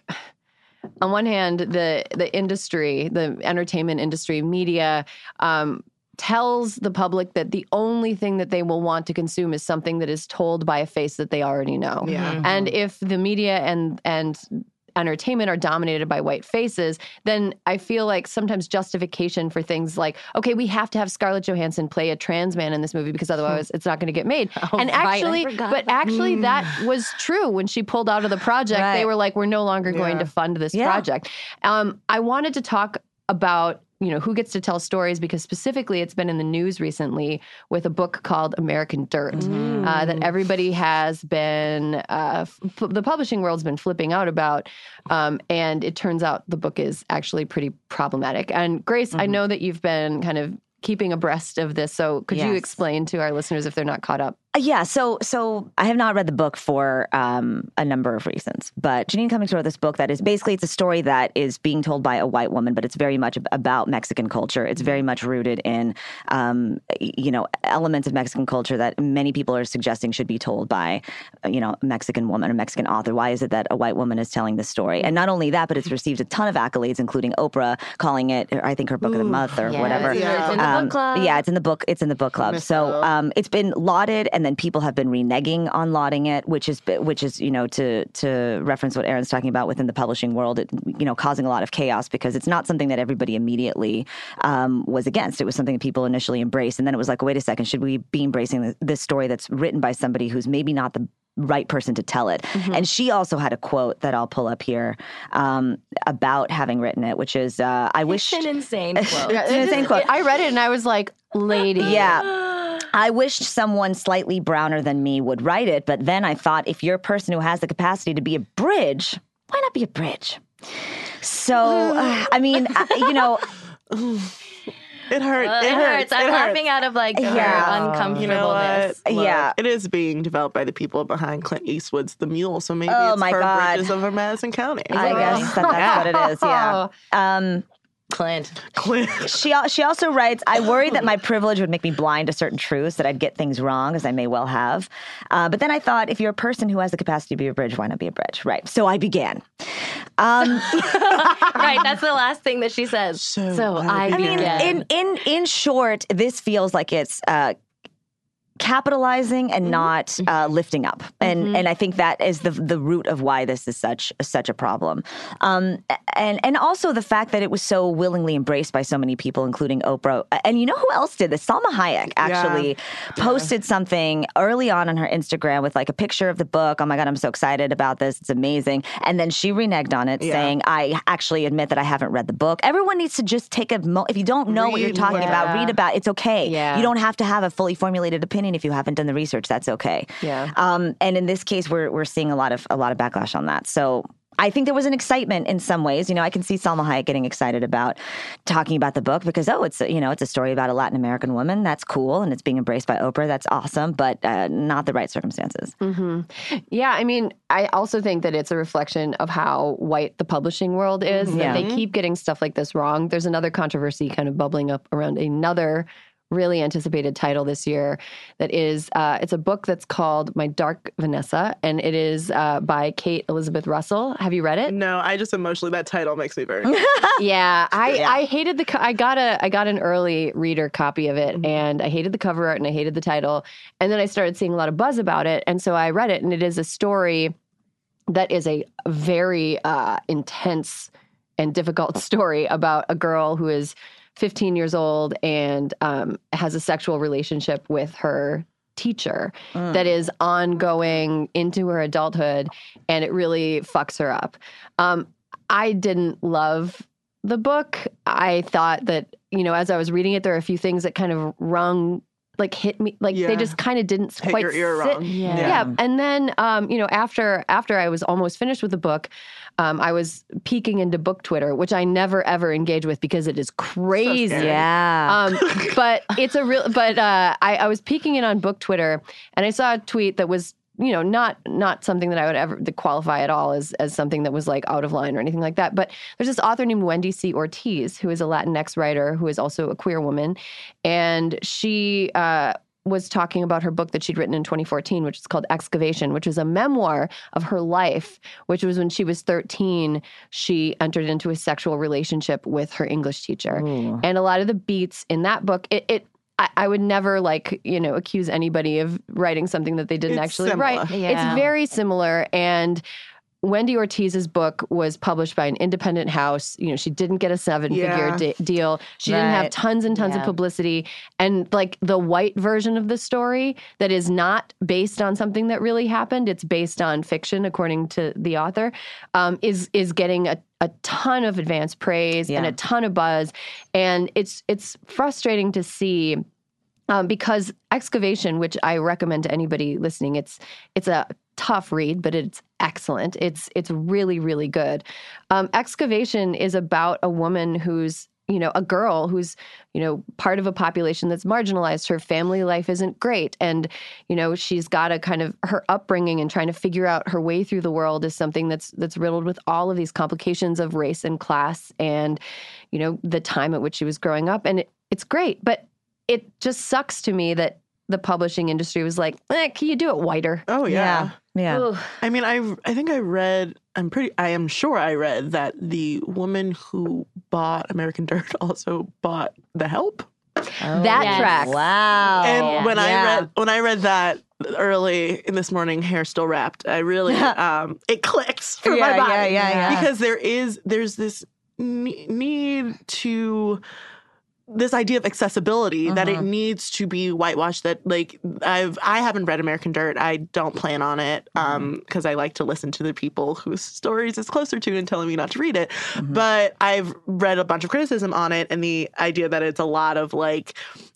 on one hand, the the industry, the entertainment industry, media. Um, tells the public that the only thing that they will want to consume is something that is told by a face that they already know. Yeah. And if the media and and entertainment are dominated by white faces, then I feel like sometimes justification for things like, okay, we have to have Scarlett Johansson play a trans man in this movie because otherwise it's not going to get made. and right, I actually, forgot but about actually that was true when she pulled out of the project. Right. They were like, we're no longer going Yeah. to fund this Yeah. project. Um, I wanted to talk about, you know, who gets to tell stories, because specifically it's been in the news recently with a book called American Dirt uh, that everybody has been, uh, f- the publishing world's been flipping out about. Um, and it turns out the book is actually pretty problematic. And Grace, I know that you've been kind of keeping abreast of this. So could you Yes. explain to our listeners if they're not caught up? Uh, Yeah, so so I have not read the book for um, a number of reasons, but Janine Cummings wrote this book that is basically, it's a story that is being told by a white woman, but it's very much ab- about Mexican culture. It's very much rooted in, um, y- you know, elements of Mexican culture that many people are suggesting should be told by, uh, you know, a Mexican woman, a Mexican author. Why is it that a white woman is telling this story? And not only that, but it's received a ton of accolades, including Oprah calling it, I think, her book of the month or Yes. whatever. Yeah. It's in the Um, book club. Yeah, it's in the book. It's in the book club. Missed So out. um, it's been lauded, and then people have been reneging on lauding it, which is which is you know to to reference what Aaron's talking about within the publishing world, it, you know, causing a lot of chaos because it's not something that everybody immediately um, was against. It was something that people initially embraced, and then it was like, wait a second, should we be embracing this, this story that's written by somebody who's maybe not the right person to tell it? And she also had a quote that I'll pull up here um, about having written it, which is, uh, "I wish." It's an insane quote. It's an insane quote. I read it and I was like, lady. Yeah. I wished someone slightly browner than me would write it, but then I thought, if you're a person who has the capacity to be a bridge, why not be a bridge? So, uh, I mean, I, you know, It hurt. Uh, it, it hurts. I'm It laughing hurts. out of like her Yeah. uncomfortableness. You know what? Look, Yeah. it is being developed by the people behind Clint Eastwood's The Mule, so maybe Oh, it's my for God. bridges over Madison County. I guess that that's what it is. Yeah. Um, Clint. Clint. She al- she also writes, I worried that my privilege would make me blind to certain truths, that I'd get things wrong, as I may well have. Uh, but then I thought, if you're a person who has the capacity to be a bridge, why not be a bridge? Right. So I began. Um, Right, that's the last thing that she says. So So, I I, I mean, began. in in in short, this feels like it's uh, capitalizing and not uh, lifting up, and mm-hmm. and I think that is the the root of why this is such such a problem, um, and and also the fact that it was so willingly embraced by so many people, including Oprah. And you know who else did this? Salma Hayek actually yeah. posted yeah. something early on on her Instagram with like a picture of the book. Oh my God, I'm so excited about this! It's amazing. And then she reneged on it, yeah. saying, "I actually admit that I haven't read the book." Everyone needs to just take a mo- if you don't know read, what you're talking yeah. about, read about it. It's okay. Yeah. You don't have to have a fully formulated opinion. If you haven't done the research, that's okay. Yeah. Um, and in this case, we're we're seeing a lot of a lot of backlash on that. So I think there was an excitement in some ways. You know, I can see Salma Hayek getting excited about talking about the book because, oh, it's, you know, it's a story about a Latin American woman. That's cool. And it's being embraced by Oprah. That's awesome, but uh, not the right circumstances. Mm-hmm. Yeah. I mean, I also think that it's a reflection of how white the publishing world is. Mm-hmm. That Yeah. they keep getting stuff like this wrong. There's another controversy kind of bubbling up around another really anticipated title this year that is, uh, it's a book that's called My Dark Vanessa, and it is uh, by Kate Elizabeth Russell. Have you read it? No, I just emotionally, that title makes me very yeah, I, Yeah. I hated the, co- I got a, I got an early reader copy of it, mm-hmm. and I hated the cover art and I hated the title, and then I started seeing a lot of buzz about it, and so I read it, and it is a story that is a very uh, intense and difficult story about a girl who is fifteen years old and um, has a sexual relationship with her teacher mm. that is ongoing into her adulthood, and it really fucks her up. Um, I didn't love the book. I thought that, you know, as I was reading it, there are a few things that kind of rung, like hit me, like Yeah. they just kind of didn't Hit quite your ear sit. wrong. Yeah. Yeah. yeah. And then, um, you know, after after I was almost finished with the book, um, I was peeking into book Twitter, which I never ever engage with because it is crazy. scary. Yeah. Um, but it's a real. But uh, I, I was peeking in on book Twitter, and I saw a tweet that was, you know, not not something that I would ever qualify at all as as something that was like out of line or anything like that. But there's this author named Wendy C. Ortiz, who is a Latinx writer who is also a queer woman, and she uh, was talking about her book that she'd written in twenty fourteen, which is called Excavation, which was a memoir of her life, which was when she was thirteen, she entered into a sexual relationship with her English teacher. Ooh. And a lot of the beats in that book, it, it I, I would never, like, you know, accuse anybody of writing something that they didn't It's actually similar. write. Yeah. It's very similar. And Wendy Ortiz's book was published by an independent house. You know, she didn't get a seven-figure Yeah. de- deal. She didn't have Right. tons and tons Yeah. of publicity. And like the white version of the story that is not based on something that really happened, it's based on fiction, according to the author, um, is is getting a a ton of advanced praise and Yeah. a ton of buzz. And it's it's frustrating to see um, because Excavation, which I recommend to anybody listening, it's it's a tough read, but it's excellent. It's it's really, really good. Um, Excavation is about a woman who's, you know, a girl who's, you know, part of a population that's marginalized. Her family life isn't great. And, you know, she's got a kind of, her upbringing and trying to figure out her way through the world is something that's that's riddled with all of these complications of race and class and, you know, the time at which she was growing up. And it, it's great. But it just sucks to me that the publishing industry was like, eh, can you do it whiter? Oh, yeah. Yeah. Ugh. I mean, I I think I read, I'm pretty, I am sure I read that the woman who bought American Dirt also bought The Help. Oh, That yes. tracks. Wow. And yeah. when I Yeah. read when I read that early in this morning, hair still wrapped, I really um it clicks for Yeah, my body. yeah, yeah, yeah. Because there is there's this ne- need to this idea of accessibility that it Mhm. needs to be whitewashed. That like I've I haven't read American Dirt. I don't plan on it um because I like to listen to the people whose stories it's closer to and telling me not to read it. Mhm. But I've read a bunch of criticism on it and the idea that it's a lot of like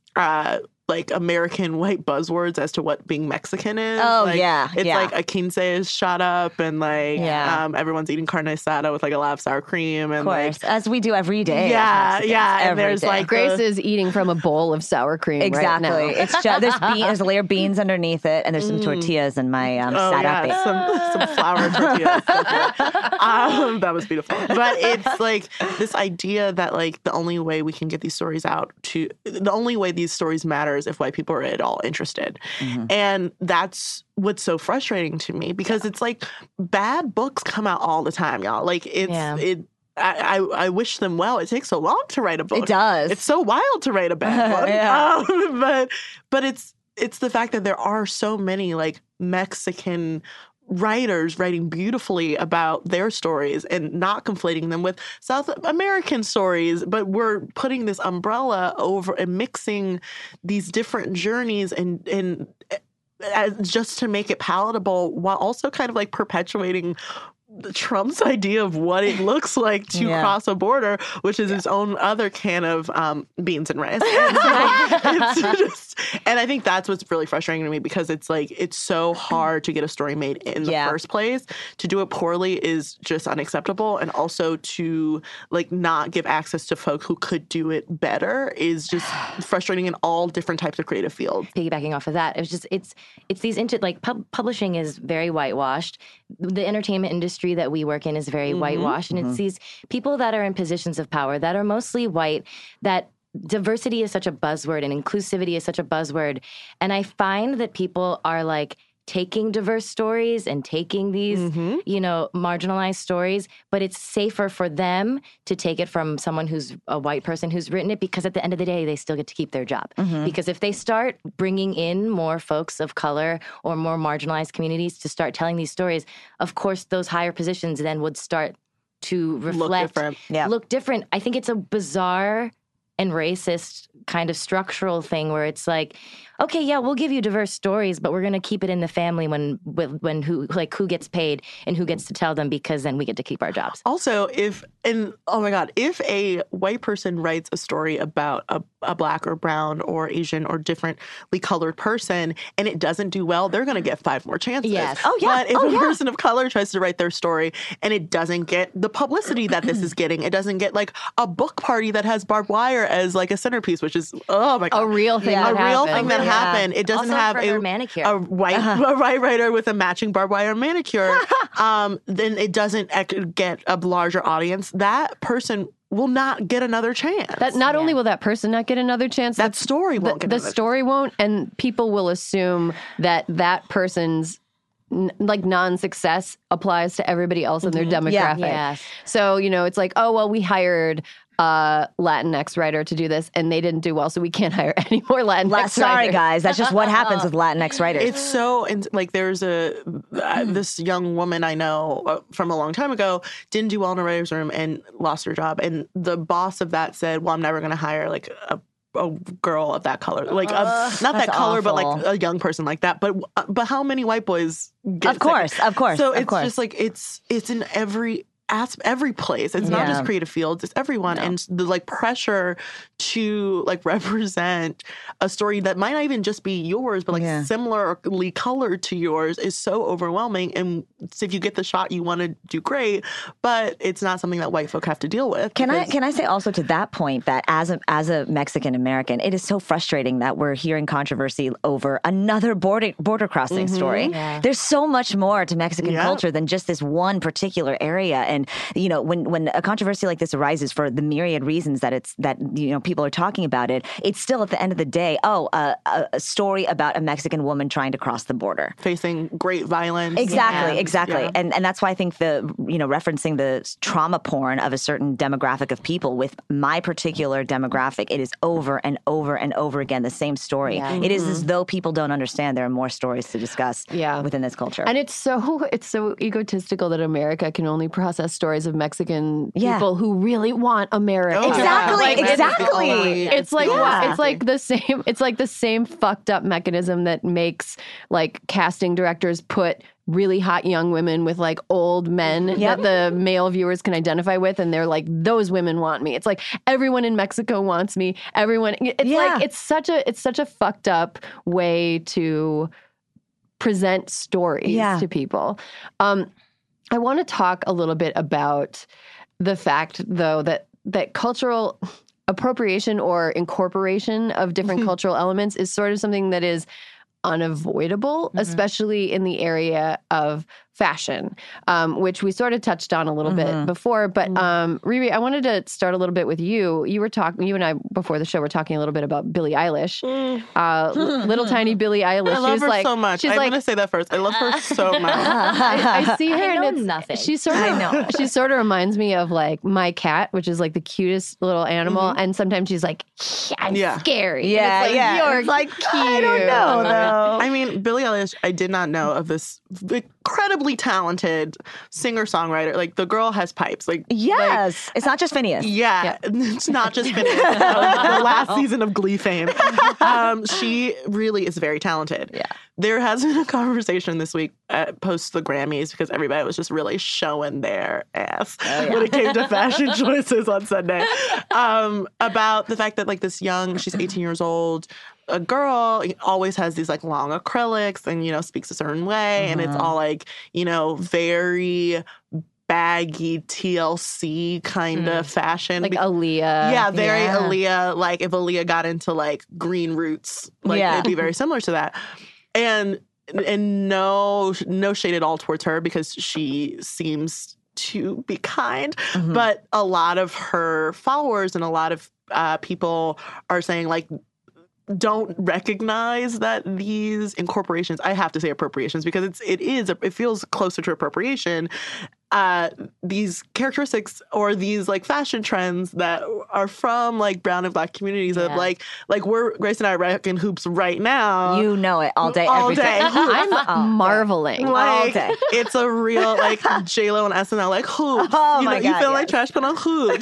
uh like American white buzzwords as to what being Mexican is. Oh, like, yeah, It's yeah. like a quince is shot up and like Yeah. um everyone's eating carne asada with like a lot of sour cream and Of course, like as we do every day. as Yeah, Mexicans, yeah, and every there's, day. like, Grace the- is eating from a bowl of sour cream exactly. right now. It's just there's beans, there's a layer of beans underneath it, and there's some Mm. tortillas in my um, Oh sarape. yeah, some some flour tortillas. So good. um, that was beautiful. But it's like this idea that like the only way we can get these stories out to the only way these stories matter is if white people are at all interested, Mhm. and that's what's so frustrating to me because it's like bad books come out all the time, y'all. Like it's Yeah. it. I, I I wish them well. It takes so long to write a book. It does. It's so wild to write a bad book. Yeah. um, but but it's it's the fact that there are so many like Mexican writers writing beautifully about their stories and not conflating them with South American stories, but we're putting this umbrella over and mixing these different journeys and and as, just to make it palatable, while also kind of like perpetuating Trump's idea of what it looks like to yeah. cross a border, which is yeah. its own other can of um, beans and rice. And, so it's just, and I think that's what's really frustrating to me, because it's like, it's so hard to get a story made in the yeah. first place. To do it poorly is just unacceptable. And also to like not give access to folk who could do it better is just frustrating in all different types of creative fields. Piggybacking off of that, it was just, it's, it's these, inter- like pub- publishing is very whitewashed. The entertainment industry that we work in is very mm-hmm. whitewashed. And mm-hmm. it's these people that are in positions of power that are mostly white, that diversity is such a buzzword and inclusivity is such a buzzword. And I find that people are like taking diverse stories and taking these, mm-hmm. you know, marginalized stories, but it's safer for them to take it from someone who's a white person who's written it, because at the end of the day, they still get to keep their job. Mm-hmm. Because if they start bringing in more folks of color or more marginalized communities to start telling these stories, of course, those higher positions then would start to reflect, look different. Yeah. look different. I think it's a bizarre and racist kind of structural thing where it's like, okay, yeah, we'll give you diverse stories, but we're going to keep it in the family when, when who, like who gets paid and who gets to tell them, because then we get to keep our jobs. Also, if, and oh my God, if a white person writes a story about a, a black or brown or Asian or differently colored person and it doesn't do well, they're going to get five more chances. Yes. Oh, yeah. But if oh, a yeah. person of color tries to write their story and it doesn't get the publicity that this is getting, it doesn't get like a book party that has barbed wire as like a centerpiece, which is, oh my God. A real thing yeah. that A real happened. thing that yeah. happened. It doesn't Also have for a, her manicure. a white uh-huh. a white writer with a matching barbed wire manicure. um, then it doesn't get a larger audience. That person will not get another chance. That not yeah. only will that person not get another chance, that story won't the, get the another story chance. won't, and people will assume that that person's n- like non-success applies to everybody else in their Mm-hmm. demographic. Yeah. Yes. So, you know, it's like, oh, well, we hired a Latinx writer to do this and they didn't do well, so we can't hire any more Latinx La- Sorry, writers. guys. That's just what happens with Latinx writers. It's so, and like there's a, uh, this young woman I know uh, from a long time ago didn't do well in a writer's room and lost her job. And the boss of that said, well, I'm never going to hire like a a girl of that color, like uh, not that color, awful. but like a young person like that. But but how many white boys get Of course, second? of course, So of it's course. just like it's it's in every asp- every place. It's not Yeah. just creative fields; it's everyone. No. And the like pressure to like represent a story that might not even just be yours, but like Yeah. similarly colored to yours is so overwhelming. And so if you get the shot you want to do, great, but it's not something that white folk have to deal with. Can I because- can I say also to that point that as a as a Mexican American, it is so frustrating that we're hearing controversy over another border border crossing story. Yeah. There's so much more to Mexican Yeah. culture than just this one particular area. And you know, when when a controversy like this arises for the myriad reasons that it's that you know people are talking about it, it's still at the end of the day, oh, uh, a, a story about a Mexican woman trying to cross the border. facing great violence. Exactly, and- exactly. yeah. And and that's why I think the, you know, referencing the trauma porn of a certain demographic of people with my particular demographic, it is over and over and over again the same story. Yeah. It is as though people don't understand there are more stories to discuss Yeah. within this culture. And it's so it's so egotistical that America can only process stories of Mexican Yeah. people who really want America. Oh, Exactly, Like, it's the exactly. only- It's like Yeah. it's like the same it's like the same fucked up mechanism that makes like casting directors put really hot young women with like old men Yep. that the male viewers can identify with, and they're like, those women want me. It's like everyone in Mexico wants me. Everyone it's Yeah. like it's such a it's such a fucked up way to present stories Yeah. to people. Um, I want to talk a little bit about the fact, though, that that cultural appropriation or incorporation of different cultural elements is sort of something that is unavoidable, Mm-hmm. especially in the area of fashion, um, which we sort of touched on a little Mm-hmm. bit before. But um, Riri, I wanted to start a little bit with you. You were talking, you and I before the show were talking a little bit about Billie Eilish, uh, l- little tiny Billie Eilish. I She love was her like, so much. She's I'm like, gonna say that first. I love her so much. I, I see her I and know it's nothing. She sort of, I know. she sort of reminds me of like my cat, which is like the cutest little animal. And sometimes she's like, I'm Yeah. scary. And Yeah, it's like, yeah. You're It's like, cute. I don't know, though. I mean, Billie Eilish, I did not know of this incredibly talented singer-songwriter. Like, the girl has pipes. Like, Yes. It's not just Phineas. yeah, it's not just Phineas. The last season of Glee fame. Um, she really is very talented. Yeah. There has been a conversation this week at post the Grammys because everybody was just really showing their ass when it came to fashion choices on Sunday um, about the fact that like this young, she's eighteen years old, a girl always has these like long acrylics and, you know, speaks a certain way. And it's all like, you know, very baggy T L C kind of fashion. Like Be- Aaliyah. yeah, very yeah. Aaliyah. Like if Aaliyah got into like green roots, like Yeah. it'd be very similar to that. And and no no shade at all towards her because she seems to be kind. Mm-hmm. But a lot of her followers and a lot of uh, people are saying like don't recognize that these incorporations, I have to say appropriations because it's it is it feels closer to appropriation. Uh, these characteristics or these like fashion trends that are from like brown and black communities Yeah. of like like we're Grace and I rocking hoops right now. You know it all day, All every day. day. I'm Oh, marveling. like day. it's a real like J Lo and S N L like hoops. Oh, you my know, you God, feel like yes. trash put on hoops.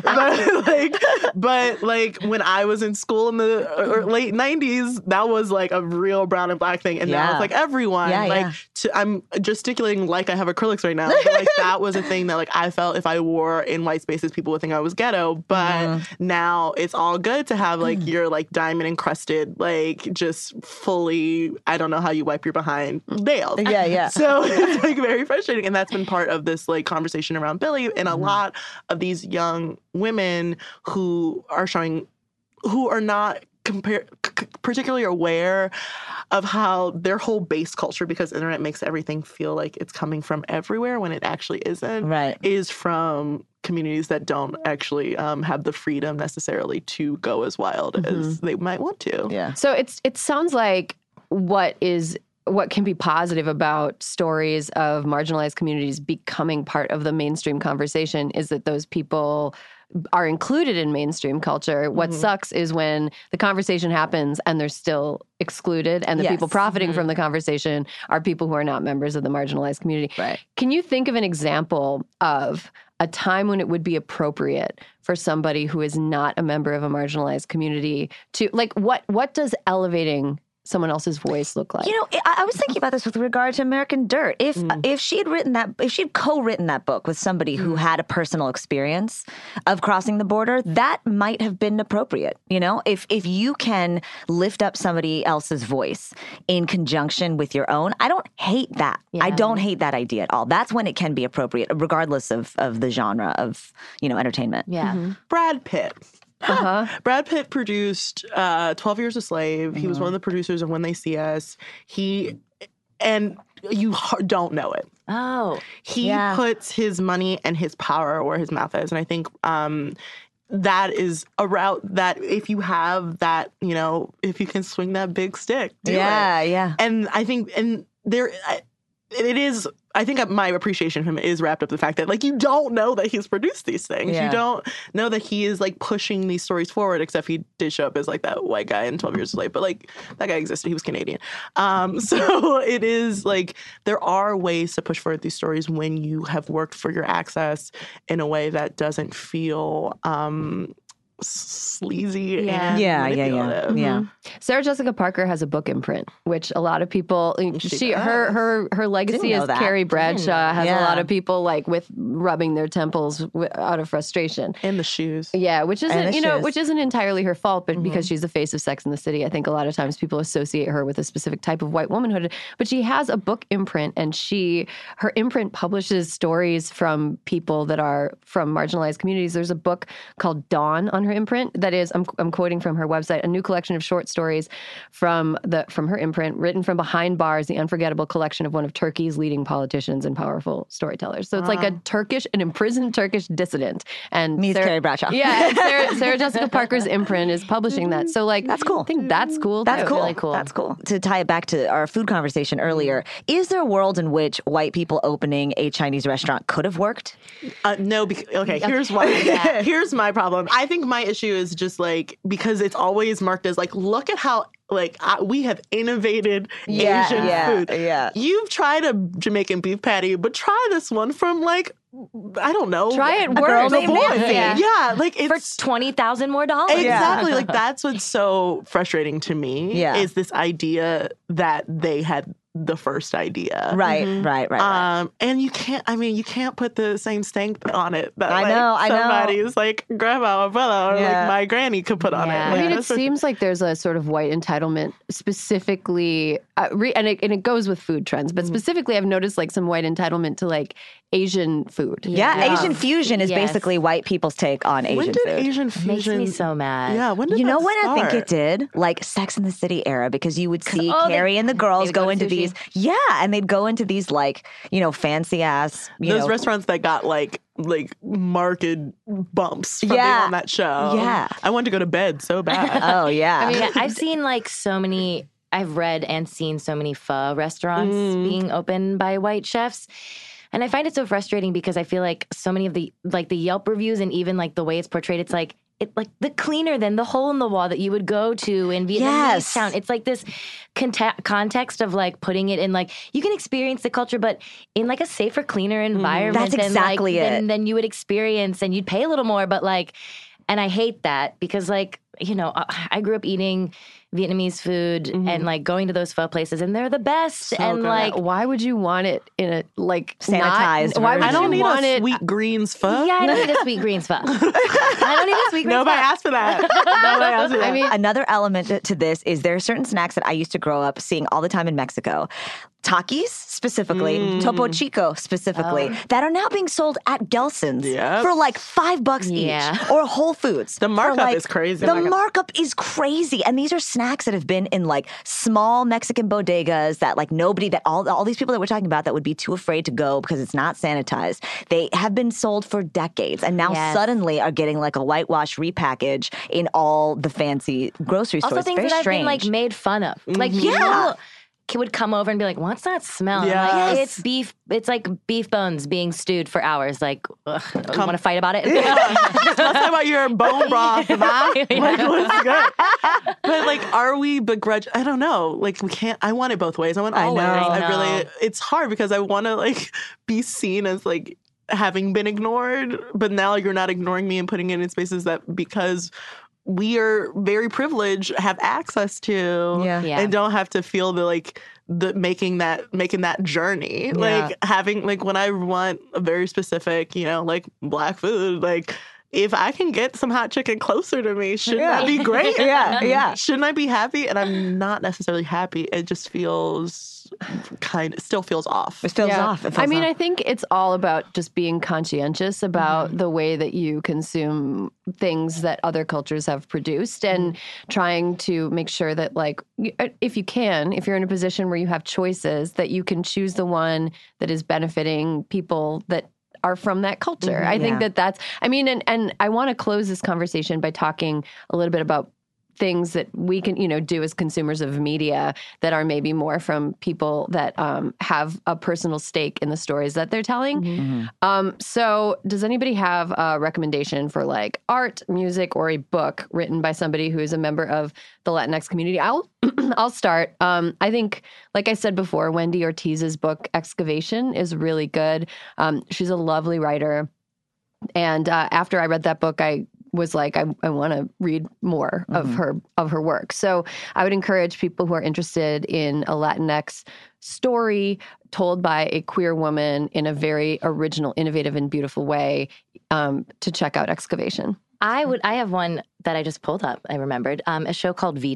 but like but like when I was in school in the uh, late nineties, that was like a real brown and black thing. And now Yeah. it's like everyone. Yeah, like yeah. To, I'm gesticulating like I have acrylics right now. But like that was a thing that like I felt if I wore in white spaces, people would think I was ghetto. But Mm-hmm. now it's all good to have like your like diamond encrusted, like just fully, I don't know how you wipe your behind nails. Yeah, yeah. So it's like very frustrating. And that's been part of this like conversation around Billie and a lot of these young women who are showing, who are not compare, c- particularly aware of how their whole base culture, because the internet makes everything feel like it's coming from everywhere when it actually isn't, Right. is from communities that don't actually um, have the freedom necessarily to go as wild as they might want to. Yeah. So it's it sounds like what is what can be positive about stories of marginalized communities becoming part of the mainstream conversation is that those people are included in mainstream culture. What Mm-hmm. sucks is when the conversation happens and they're still excluded, and the Yes. people profiting from the conversation are people who are not members of the marginalized community. Right. Can you think of an example of a time when it would be appropriate for somebody who is not a member of a marginalized community to, like, what what does elevating someone else's voice look like? You know, I, I was thinking about this with regard to American Dirt. If if she had written that, if she'd co-written that book with somebody who had a personal experience of crossing the border, that might have been appropriate. You know, if if you can lift up somebody else's voice in conjunction with your own, I don't hate that. I Yeah. don't hate that idea at all. That's when it can be appropriate, regardless of of the genre of, you know, entertainment. Yeah. Brad Pitt. Uh-huh. Brad Pitt produced uh, twelve Years a Slave. He was one of the producers of When They See Us. He, and you h- don't know it. Oh. He Yeah. puts his money and his power where his mouth is. And I think um, that is a route that if you have that, you know, if you can swing that big stick, do yeah, it. yeah. And I think, and there, I, it is, I think my appreciation of him is wrapped up in the fact that, like, you don't know that he's produced these things. Yeah. You don't know that he is, like, pushing these stories forward, except he did show up as, like, that white guy in twelve Years a Slave. But, like, that guy existed. He was Canadian. Um, so it is, like, there are ways to push forward these stories when you have worked for your access in a way that doesn't feel um, sleazy Yeah. and Yeah, yeah, yeah. manipulative. Yeah. Sarah Jessica Parker has a book imprint, which a lot of people she, She her does. her her legacy Didn't know as that. Carrie Bradshaw has a Yeah. lot of people like with rubbing their temples w- out of frustration. And the shoes. Yeah, which And isn't the you know shoes. which isn't entirely her fault, but because she's the face of Sex in the City, I think a lot of times people associate her with a specific type of white womanhood. But she has a book imprint, and she her imprint publishes stories from people that are from marginalized communities. There's a book called Dawn on her her imprint. That is, I'm, I'm quoting from her website, a new collection of short stories from the from her imprint, written from behind bars, the unforgettable collection of one of Turkey's leading politicians and powerful storytellers. So it's wow. like a Turkish, an imprisoned Turkish dissident. And Meets Sarah, Carrie Bradshaw. Yeah, and Sarah, Sarah Jessica Parker's imprint is publishing that. So like, that's cool. I think that's cool. That's too. cool. Really cool. That's cool. To tie it back to our food conversation earlier, is there a world in which white people opening a Chinese restaurant could have worked? Uh, no, because, okay, here's why. Yeah. Here's my problem. I think my issue is just like, because it's always marked as like, look at how like I, we have innovated yeah, Asian yeah, food. Yeah. You've tried a Jamaican beef patty, but try this one from like, I don't know. Try it. A girl named Nancy. Yeah. yeah, like it's for twenty thousand more dollars. Exactly. Like that's what's so frustrating to me. Yeah. Is this idea that they had the first idea. Right, mm-hmm. right, right, right. Um, and you can't, I mean, you can't put the same stank on it that I like, know, I somebody's know. like grandma or brother or Yeah. like my granny could put on Yeah. it. I Like, mean, it that's what- seems like there's a sort of white entitlement specifically, uh, re- and, it, and it goes with food trends, but specifically I've noticed like some white entitlement to like Asian food. Yeah, Yeah. Asian fusion is Yes. basically white people's take on Asian when did food. Asian It makes fusion? me so mad. Yeah, when did You know that when I think start? it did? Like Sex and the City era, because you would see oh, they- Carrie and the girls would go go to into sushi. these, yeah, and they'd go into these like, you know, fancy ass, you Those know, restaurants that got like like marked bumps from being Yeah. on that show. Yeah. I wanted to go to bed so bad. oh yeah. I mean, yeah, I've seen like so many, I've read and seen so many pho restaurants Mm. being opened by white chefs. And I find it so frustrating because I feel like so many of the, like the Yelp reviews and even like the way it's portrayed, it's like, it like the cleaner than the hole in the wall that you would go to in Vietnamese Yes. town. It's like this conta- context of like putting it in like, you can experience the culture, but in like a safer, cleaner environment. That's than, exactly like, it. Than, than you would experience, and you'd pay a little more, but like, and I hate that because like, you know, I I grew up eating Vietnamese food and like going to those pho places, and they're the best. So and good. like, Why would you want it in a like Sanitized Not, why would I don't you need want a it? sweet greens pho. yeah, I don't need a sweet greens pho. I don't need a sweet greens Nobody pho. asked for that. Nobody asked for that. I mean, Another element to- to this is there are certain snacks that I used to grow up seeing all the time in Mexico. Takis specifically, Mm. Topo Chico specifically, Oh. that are now being sold at Gelson's Yep. for like five bucks Yeah. each, or Whole Foods. The for, markup like- is crazy. The Like a- markup is crazy, and these are snacks that have been in like small Mexican bodegas that like nobody that all all these people that we're talking about that would be too afraid to go because it's not sanitized. They have been sold for decades, and now Yes. suddenly are getting like a whitewash repackage in all the fancy grocery stores. Also, things Very that I've strange. been like made fun of. Like, Yeah. people ki- would come over and be like, "What's that smell?" And I'm like, Yes. it's beef. It's like beef bones being stewed for hours. Like, ugh, you Come- want to fight about it? Let's talk about your bone broth, ma. Like, what's good? But like, are we begrudge? I don't know. Like, we can't. I want it both ways. I want I all ways. know. I, I know. really. It's hard because I want to like be seen as like having been ignored, but now you're not ignoring me and putting it in spaces that because we are very privileged have access to Yeah. Yeah. and don't have to feel the like the making that making that journey like having like when I want a very specific you know like black food like if I can get some hot chicken closer to me shouldn't Yeah. that be great Yeah, yeah. shouldn't I be happy and I'm not necessarily happy it just feels kind it still feels off It feels Yeah. off. It feels I mean, off. I think it's all about just being conscientious about Mm-hmm. the way that you consume things that other cultures have produced and Mm-hmm. trying to make sure that, like, y- if you can, if you're in a position where you have choices, that you can choose the one that is benefiting people that are from that culture. I think Mm-hmm. Yeah. that that's, I mean, and, and I want to close this conversation by talking a little bit about things that we can, you know, do as consumers of media that are maybe more from people that um, have a personal stake in the stories that they're telling. Mm-hmm. Um, so does anybody have a recommendation for like art, music, or a book written by somebody who is a member of the Latinx community? I'll I'll start. Um, I think, like I said before, Wendy Ortiz's book Excavation is really good. Um, she's a lovely writer. And uh, after I read that book, I was like, I, I want to read more Mm-hmm. of her of her work. So I would encourage people who are interested in a Latinx story told by a queer woman in a very original, innovative, and beautiful way um, to check out Excavation. I would. I have one that I just pulled up. I remembered um, a show called Vida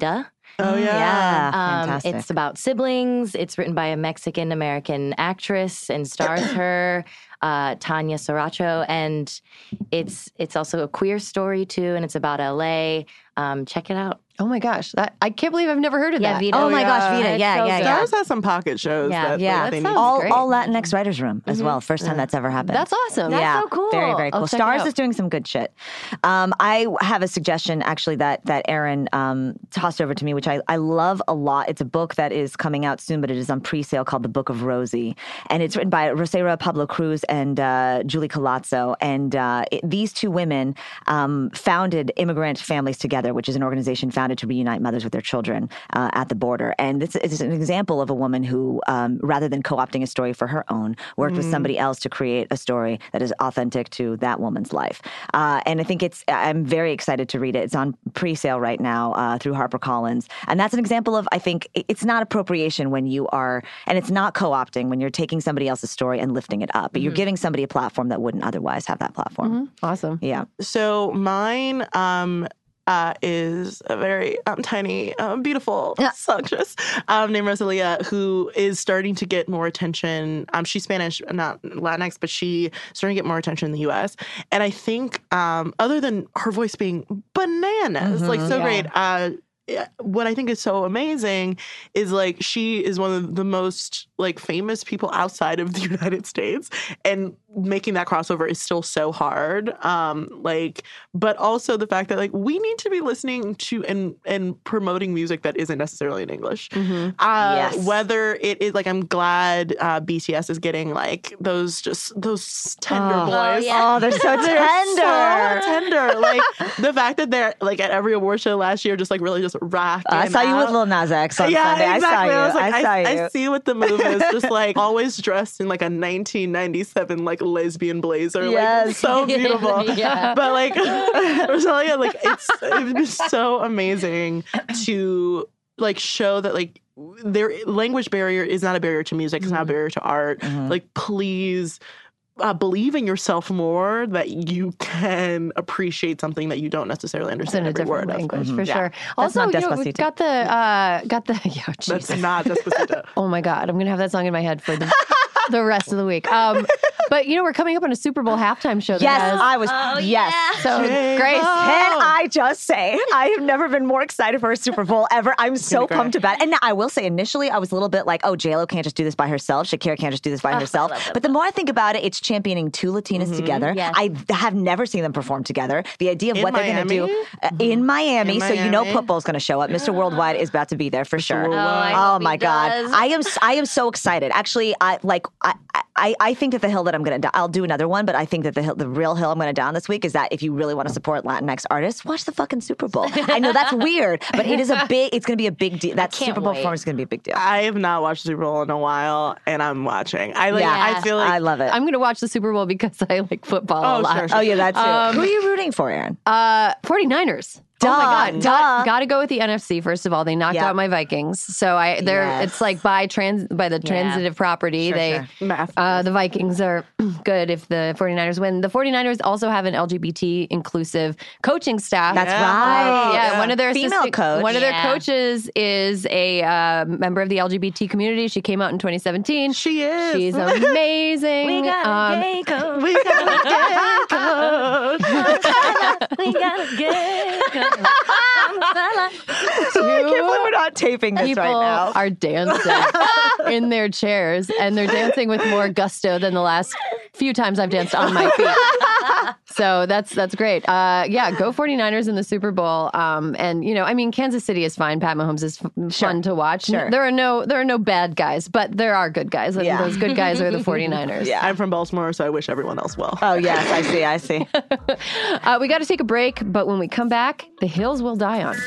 Oh, yeah. Yeah, Um, fantastic. it's about siblings. It's written by a Mexican-American actress and stars her, uh, Tanya Saracho. And it's it's also a queer story, too, and it's about L A. Um, check it out. Oh my gosh, that I can't believe I've never heard of Yeah, that. Vita. Oh my yeah. gosh, Vita. It's Yeah, so yeah, good. yeah. Stars has some pocket shows. Yeah. that, Yeah, like, that they sounds need- all, great. all Latinx writers' room as well. First time that's ever happened. That's awesome. That's yeah, so cool. Very, very I'll cool. check it Stars out. is doing some good shit. Um, I have a suggestion actually that that Aaron um, tossed over to me, which I, I love a lot. It's a book that is coming out soon, but it is on pre-sale called The Book of Rosie. And it's written by Rosera Pablo Cruz and uh, Julie Colazzo. And uh, it, these two women um, founded Immigrant Families Together, which is an organization founded to reunite mothers with their children uh, at the border. And this is an example of a woman who, um, rather than co-opting a story for her own, worked with somebody else to create a story that is authentic to that woman's life. Uh, and I think it's, I'm very excited to read it. It's on pre-sale right now uh, through HarperCollins. And that's an example of, I think, it's not appropriation when you are, and it's not co-opting when you're taking somebody else's story and lifting it up, but you're giving somebody a platform that wouldn't otherwise have that platform. Awesome. Yeah. So mine um, uh, is a very um, tiny, um, beautiful Yeah. songstress um, named Rosalia, who is starting to get more attention. Um, she's Spanish, not Latinx, but she's starting to get more attention in the U S. And I think, um, other than her voice being bananas, like so yeah. great, uh, yeah, what I think is so amazing is like she is one of the most like famous people outside of the United States, and making that crossover is still so hard. Um, like, but also the fact that like we need to be listening to and and promoting music that isn't necessarily in English. Uh, Yes. Whether it is like, I'm glad uh, B T S is getting like those just those tender Oh. boys. Oh, they're so They're tender. so tender. Like the fact that they're like at every award show last year, just like really just rocking. I saw you with out. Lil Nas X on Yeah, Sunday. exactly. I saw you. was like, I saw you. I see what the move is. Just like always dressed in like a nineteen ninety-seven like lesbian blazer. Like Yes. so beautiful. Yeah. But like Rosalia, like it's it was so amazing to like show that like their language barrier is not a barrier to music. It's not a barrier to art. Mhm. Like please. Uh, believe in yourself more, that you can appreciate something that you don't necessarily It's understand in a every different word of. language for Yeah. sure. That's Also, not you know, we've Despacito. got the uh, got the yeah, That's Jesus. not Despacito. Oh my God, I'm gonna have that song in my head for the, the rest of the week. Um, but you know, we're coming up on a Super Bowl halftime show. That Yes, has, I was. Oh, yes. yeah. so J-Lo. Grace. Can I just say, I have never been more excited for a Super Bowl ever. I'm so cry. pumped about it. And I will say, initially, I was a little bit like, oh, J-Lo can't just do this by herself. Shakira can't just do this by herself. love them. But the more I think about it, it's championing two Latinas together. Yes. I have never seen them perform together. The idea of In what they're going to do Miami? uh, in Miami, In so you know Miami. Pitbull's going to show up. Mister Worldwide is about to be there for sure. Worldwide. I Oh hope he my God. does. I am I am so excited. Actually, I like I, I, I think that the hill that I'm gonna die, I'll do another one, but I think that the hill, the real hill I'm gonna die on this week is that if you really want to support Latinx artists, watch the fucking Super Bowl. I know that's weird, but it is a big it's gonna be a big deal. That can't Super Bowl wait. performance is gonna be a big deal. I have not watched the Super Bowl in a while, and I'm watching. I like. Yeah. I feel like I love it. I'm gonna watch the Super Bowl because I like football Oh, a lot. sure, sure. oh yeah, that too. Um, Who are you rooting for, Aaron? Uh, 49ers. Duh, oh my God. duh. Got, got to go with the N F C first of all. They knocked Yeah. out my Vikings. So I they're Yes. it's like by trans by the transitive property. Sure, they sure. math. uh the Vikings are good if the 49ers win. The 49ers also have an L G B T inclusive coaching staff. That's Yeah. right. yeah, yeah. one of their Female assistant- coach. One of their Yeah. coaches is a uh, member of the L G B T community. She came out in twenty seventeen. she is. She's amazing. We got Um, a gay coach. We got a gay coach. We got a gay coach. I can't believe we're not taping this People right now. are dancing in their chairs, and they're dancing with more gusto than the last few times I've danced on my feet. So that's that's great. Uh, yeah, go 49ers in the Super Bowl. Um, and you know, I mean, Kansas City is fine. Pat Mahomes is f- Sure. fun to watch. Sure. There are no there are no bad guys, but there are good guys. And Yeah. those good guys are the 49ers. Yeah. I'm from Baltimore, so I wish everyone else well. Oh yes, I see, I see. Uh, we got to take a break, but when we come back, the hills will die on.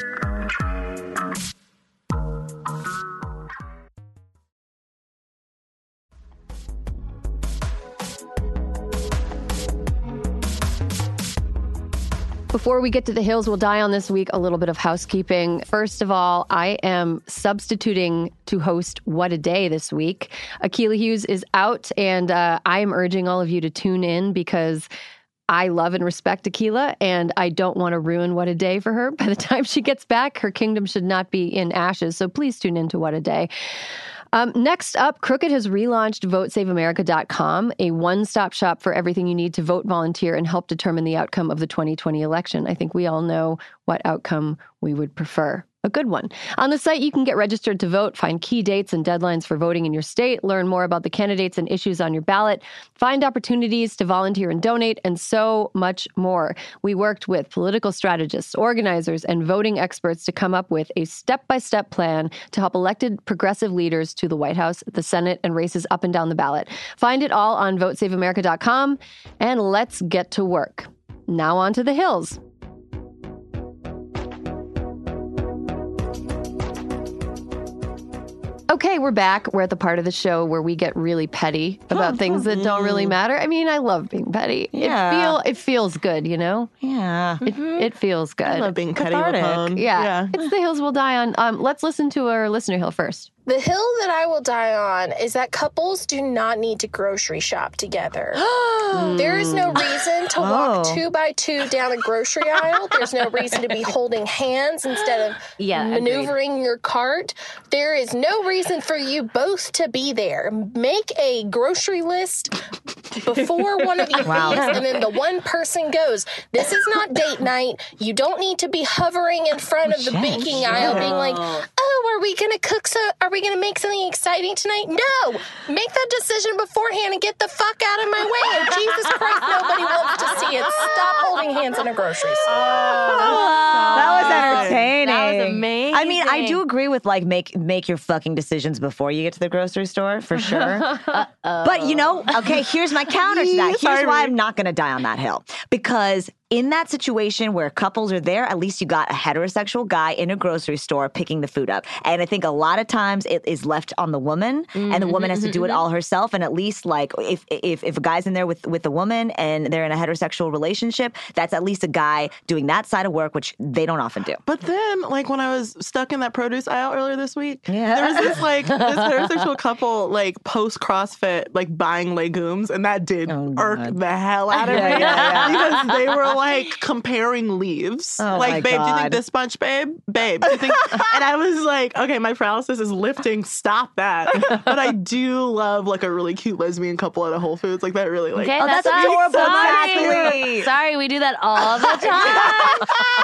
Before we get to the hills will die on this week, a little bit of housekeeping. First of all, I am substituting to host What a Day this week. Akilah Hughes is out, and uh, I am urging all of you to tune in because I love and respect Tequila, and I don't want to ruin What a Day for her. By the time she gets back, her kingdom should not be in ashes. So please tune into What a Day. Um, next up, Crooked has relaunched vote save america dot com, a one-stop shop for everything you need to vote, volunteer, and help determine the outcome of the twenty twenty election. I think we all know what outcome we would prefer. A good one. On the site, you can get registered to vote, find key dates and deadlines for voting in your state, learn more about the candidates and issues on your ballot, find opportunities to volunteer and donate, and so much more. We worked with political strategists, organizers, and voting experts to come up with a step-by-step plan to help elected progressive leaders to the White House, the Senate, and races up and down the ballot. Find it all on vote save america dot com, and let's get to work. Now on to the hills. Okay, we're back. We're at the part of the show where we get really petty about things that don't really matter. I mean, I love being petty. Yeah. It feel it feels good, you know? Yeah. It, it feels good. I love being petty Cathartic. alone. yeah. yeah. It's the hills we'll die on. Um, let's listen to our listener hill first. The hill that I will die on is that couples do not need to grocery shop together. There is no reason to walk Oh. two by two down a grocery aisle. There's no reason to be holding hands instead of Yeah, maneuvering your cart. There is no reason for you both to be there. Make a grocery list before one of you Wow. leaves, and then the one person goes. This is not date night. You don't need to be hovering in front of the Shit, baking aisle being like, oh, are we going to cook so are we going to make something exciting tonight? No! Make that decision beforehand and get the fuck out of my way. And Jesus Christ, nobody wants to see it. Stop holding hands in a grocery store. That was entertaining. That was amazing. I mean, I do agree with like make make your fucking decisions before you get to the grocery store for sure. But you know, okay, here's my counter to that. Here's Sorry. why I'm not going to die on that hill. Because in that situation where couples are there, at least you got a heterosexual guy in a grocery store picking the food up. And I think a lot of times it is left on the woman, mm-hmm, and the woman has to do it all herself. And at least like if if if a guy's in there with with a woman and they're in a heterosexual relationship, that's at least a guy doing that side of work, which they don't often do. But then, like, when I was stuck in that produce aisle earlier this week, Yeah. there was this, like, this heterosexual couple, like, post-CrossFit, like, buying legumes, and that did Oh, irk God. the hell out of Yeah, me. yeah, yeah. Because they were, like, comparing leaves. Oh, like, my babe, do you God. think this much, babe? Babe, do you think... And I was like, okay, my paralysis is lifting. Stop that. But I do love, like, a really cute lesbian couple at a Whole Foods. Like, that really, like... Okay, Oh, that's us. adorable, Sorry. exactly. Sorry, we do that all the time.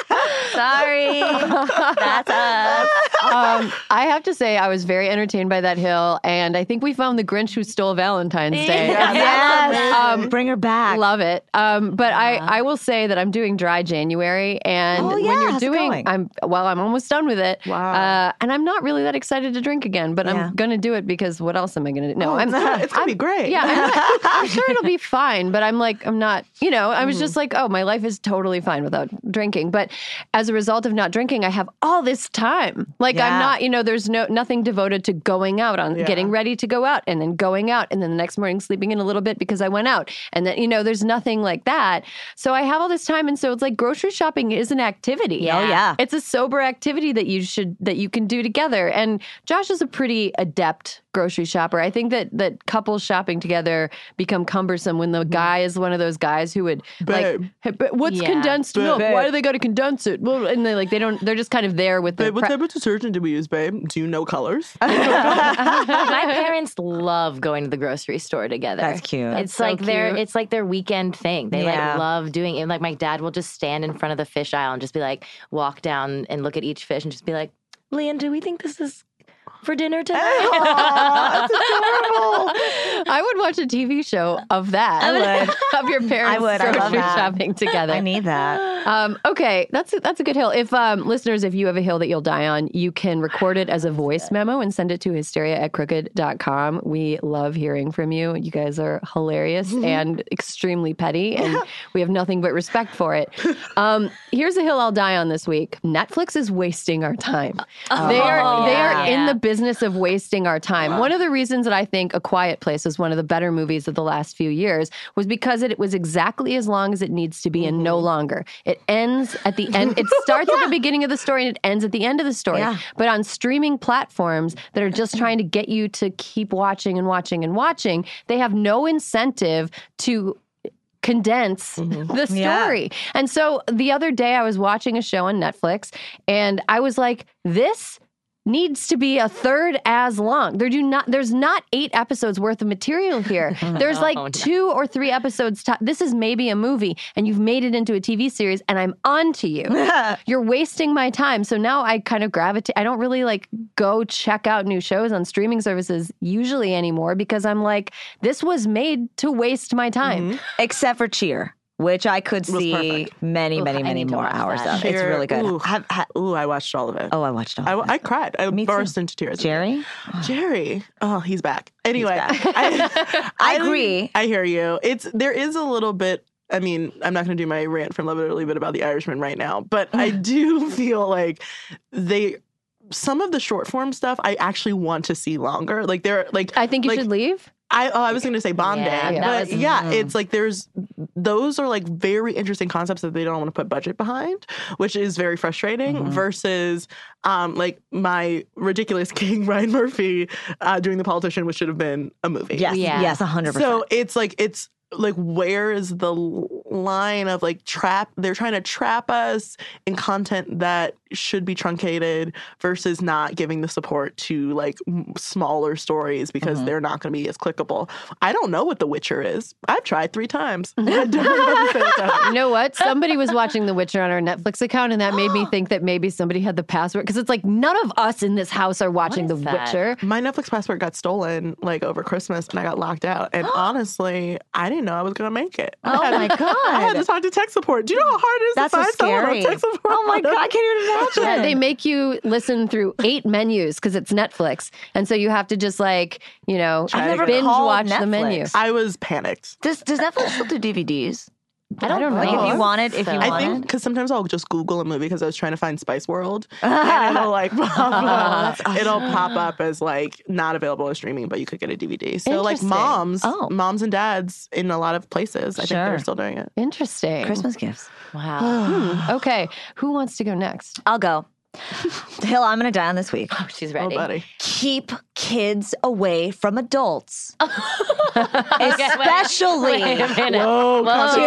Sorry. That's us. Um, I have to say, I was very entertained by that hill, and I think we found the Grinch who stole Valentine's Day. Yes. Um, Bring her back. Love it. Um, but I, I will say that I'm doing dry January, and Oh, when yeah, you're how's it doing, going? I'm well, I'm almost done with it. Wow. Uh, and I'm not really that excited to drink again, but Yeah. I'm gonna do it because what else am I gonna do? No, Oh, I'm. it's gonna, it's gonna I'm- be great. Yeah, I'm, not, I'm sure it'll be fine, but I'm like, I'm not, you know, I was just like, oh, my life is totally fine without drinking. But as a result of not drinking, I have all this time. Like, Yeah. I'm not, you know, there's no nothing devoted to going out, on Yeah. getting ready to go out, and then going out, and then the next morning sleeping in a little bit because I went out. And then, you know, there's nothing like that. So I have all this time. And so it's like grocery shopping is an activity. Oh, yeah. It's a sober activity that you should, that you can do together. And Josh is a pretty adept grocery shopper. I think that that couples shopping together become cumbersome when the guy is one of those guys who would Babe. like, "Hey, but what's Yeah. condensed Babe. milk? Why do they got to condense it? Well, and they like they don't. They're just kind of there with the. Babe, what pre- type of detergent do we use, babe? Do you know colors? My parents love going to the grocery store together. That's cute. It's so like their cute. it's like their weekend thing. They Yeah. like love doing it. Like my dad will just stand in front of the fish aisle and just be like, walk down and look at each fish and just be like, Leanne, do we think this is for dinner tonight? Aw, that's adorable. I would watch a T V show of that. I would. Of your parents I would. I love grocery that. shopping together. I need that. Um, okay, that's a, that's a good hill. If um, listeners, if you have a hill that you'll die on, you can record it as a voice memo and send it to hysteria at crooked dot com. We love hearing from you. You guys are hilarious and extremely petty, and we have nothing but respect for it. Um, here's a hill I'll die on this week. Netflix is wasting our time. they are they are in yeah. the business of wasting our time. One of the reasons that I think A Quiet Place was one of the better movies of the last few years was because it, it was exactly as long as it needs to be and no longer. It ends at the end. It starts at the beginning of the story and it ends at the end of the story. Yeah. But on streaming platforms that are just trying to get you to keep watching and watching and watching, they have no incentive to condense Mm-hmm. the story. Yeah. And so the other day I was watching a show on Netflix and I was like, this needs to be a third as long. There do not there's not eight episodes worth of material here. There's like no. two or three episodes. To, this is maybe a movie and you've made it into a T V series and I'm on to you. You're wasting my time. So now I kind of gravitate. I don't really like go check out new shows on streaming services usually anymore because I'm like, this was made to waste my time. Mm-hmm. Except for Cheer, which I could Was see perfect. many, Oof, many, I many need to more watch hours that. of. It's Cheer, really good. Ooh, Have, ha- ooh, I watched all of it. oh, I watched all. I, of it. I cried. I Me too. burst into tears. Jerry? Jerry. Oh, he's back. Anyway, back. I, I agree. I hear you. It's there is a little bit. I mean, I'm not going to do my rant from Love It or Leave It about The Irishman right now, but I do feel like they. Some of the short form stuff I actually want to see longer. Like they're like I think you like, should leave. I oh, I was going to say Bond Yeah, Day, that but was- yeah, mm. it's like there's those are like very interesting concepts that they don't want to put budget behind, which is very frustrating. Mhm. Versus, um, like my ridiculous King Ryan Murphy uh, doing The Politician, which should have been a movie. Yes, Yeah. yes, one hundred percent. So it's like it's like where is the line of like trap? They're trying to trap us in content that should be truncated versus not giving the support to like m- smaller stories because Mhm. they're not going to be as clickable. I don't know what The Witcher is. I've tried three times. I don't know what to say about it. You know what? Somebody was watching The Witcher on our Netflix account, and that made me think that maybe somebody had the password. Because it's like none of us in this house are watching The is that? Witcher. My Netflix password got stolen like over Christmas and I got locked out. And honestly, I didn't know I was going to make it. Oh I had my to- I had God. to talk to tech support. Do you know how hard it is That's to so find someone on scary. tech support? Oh my God, I can't even imagine. Yeah, they make you listen through eight menus because it's Netflix. And so you have to just like, you know, I've never binge called watch the Netflix. menu. I was panicked. Does does Netflix still do D V Ds? I don't know. Like if you Oh. wanted, if you So- wanted. I think because sometimes I'll just Google a movie because I was trying to find Spice World, and it'll like pop up. It'll pop up as like not available as streaming, but you could get a D V D. So like Interesting. moms, Oh. moms and dads in a lot of places, I think Sure. they're still doing it. Interesting. Christmas gifts. Wow. Okay. Who wants to go next? I'll go. The hill I'm going to die on this week. Oh, she's Oh, ready. buddy. Keep kids away from adults, Okay, especially Wait a minute. Whoa, Whoa.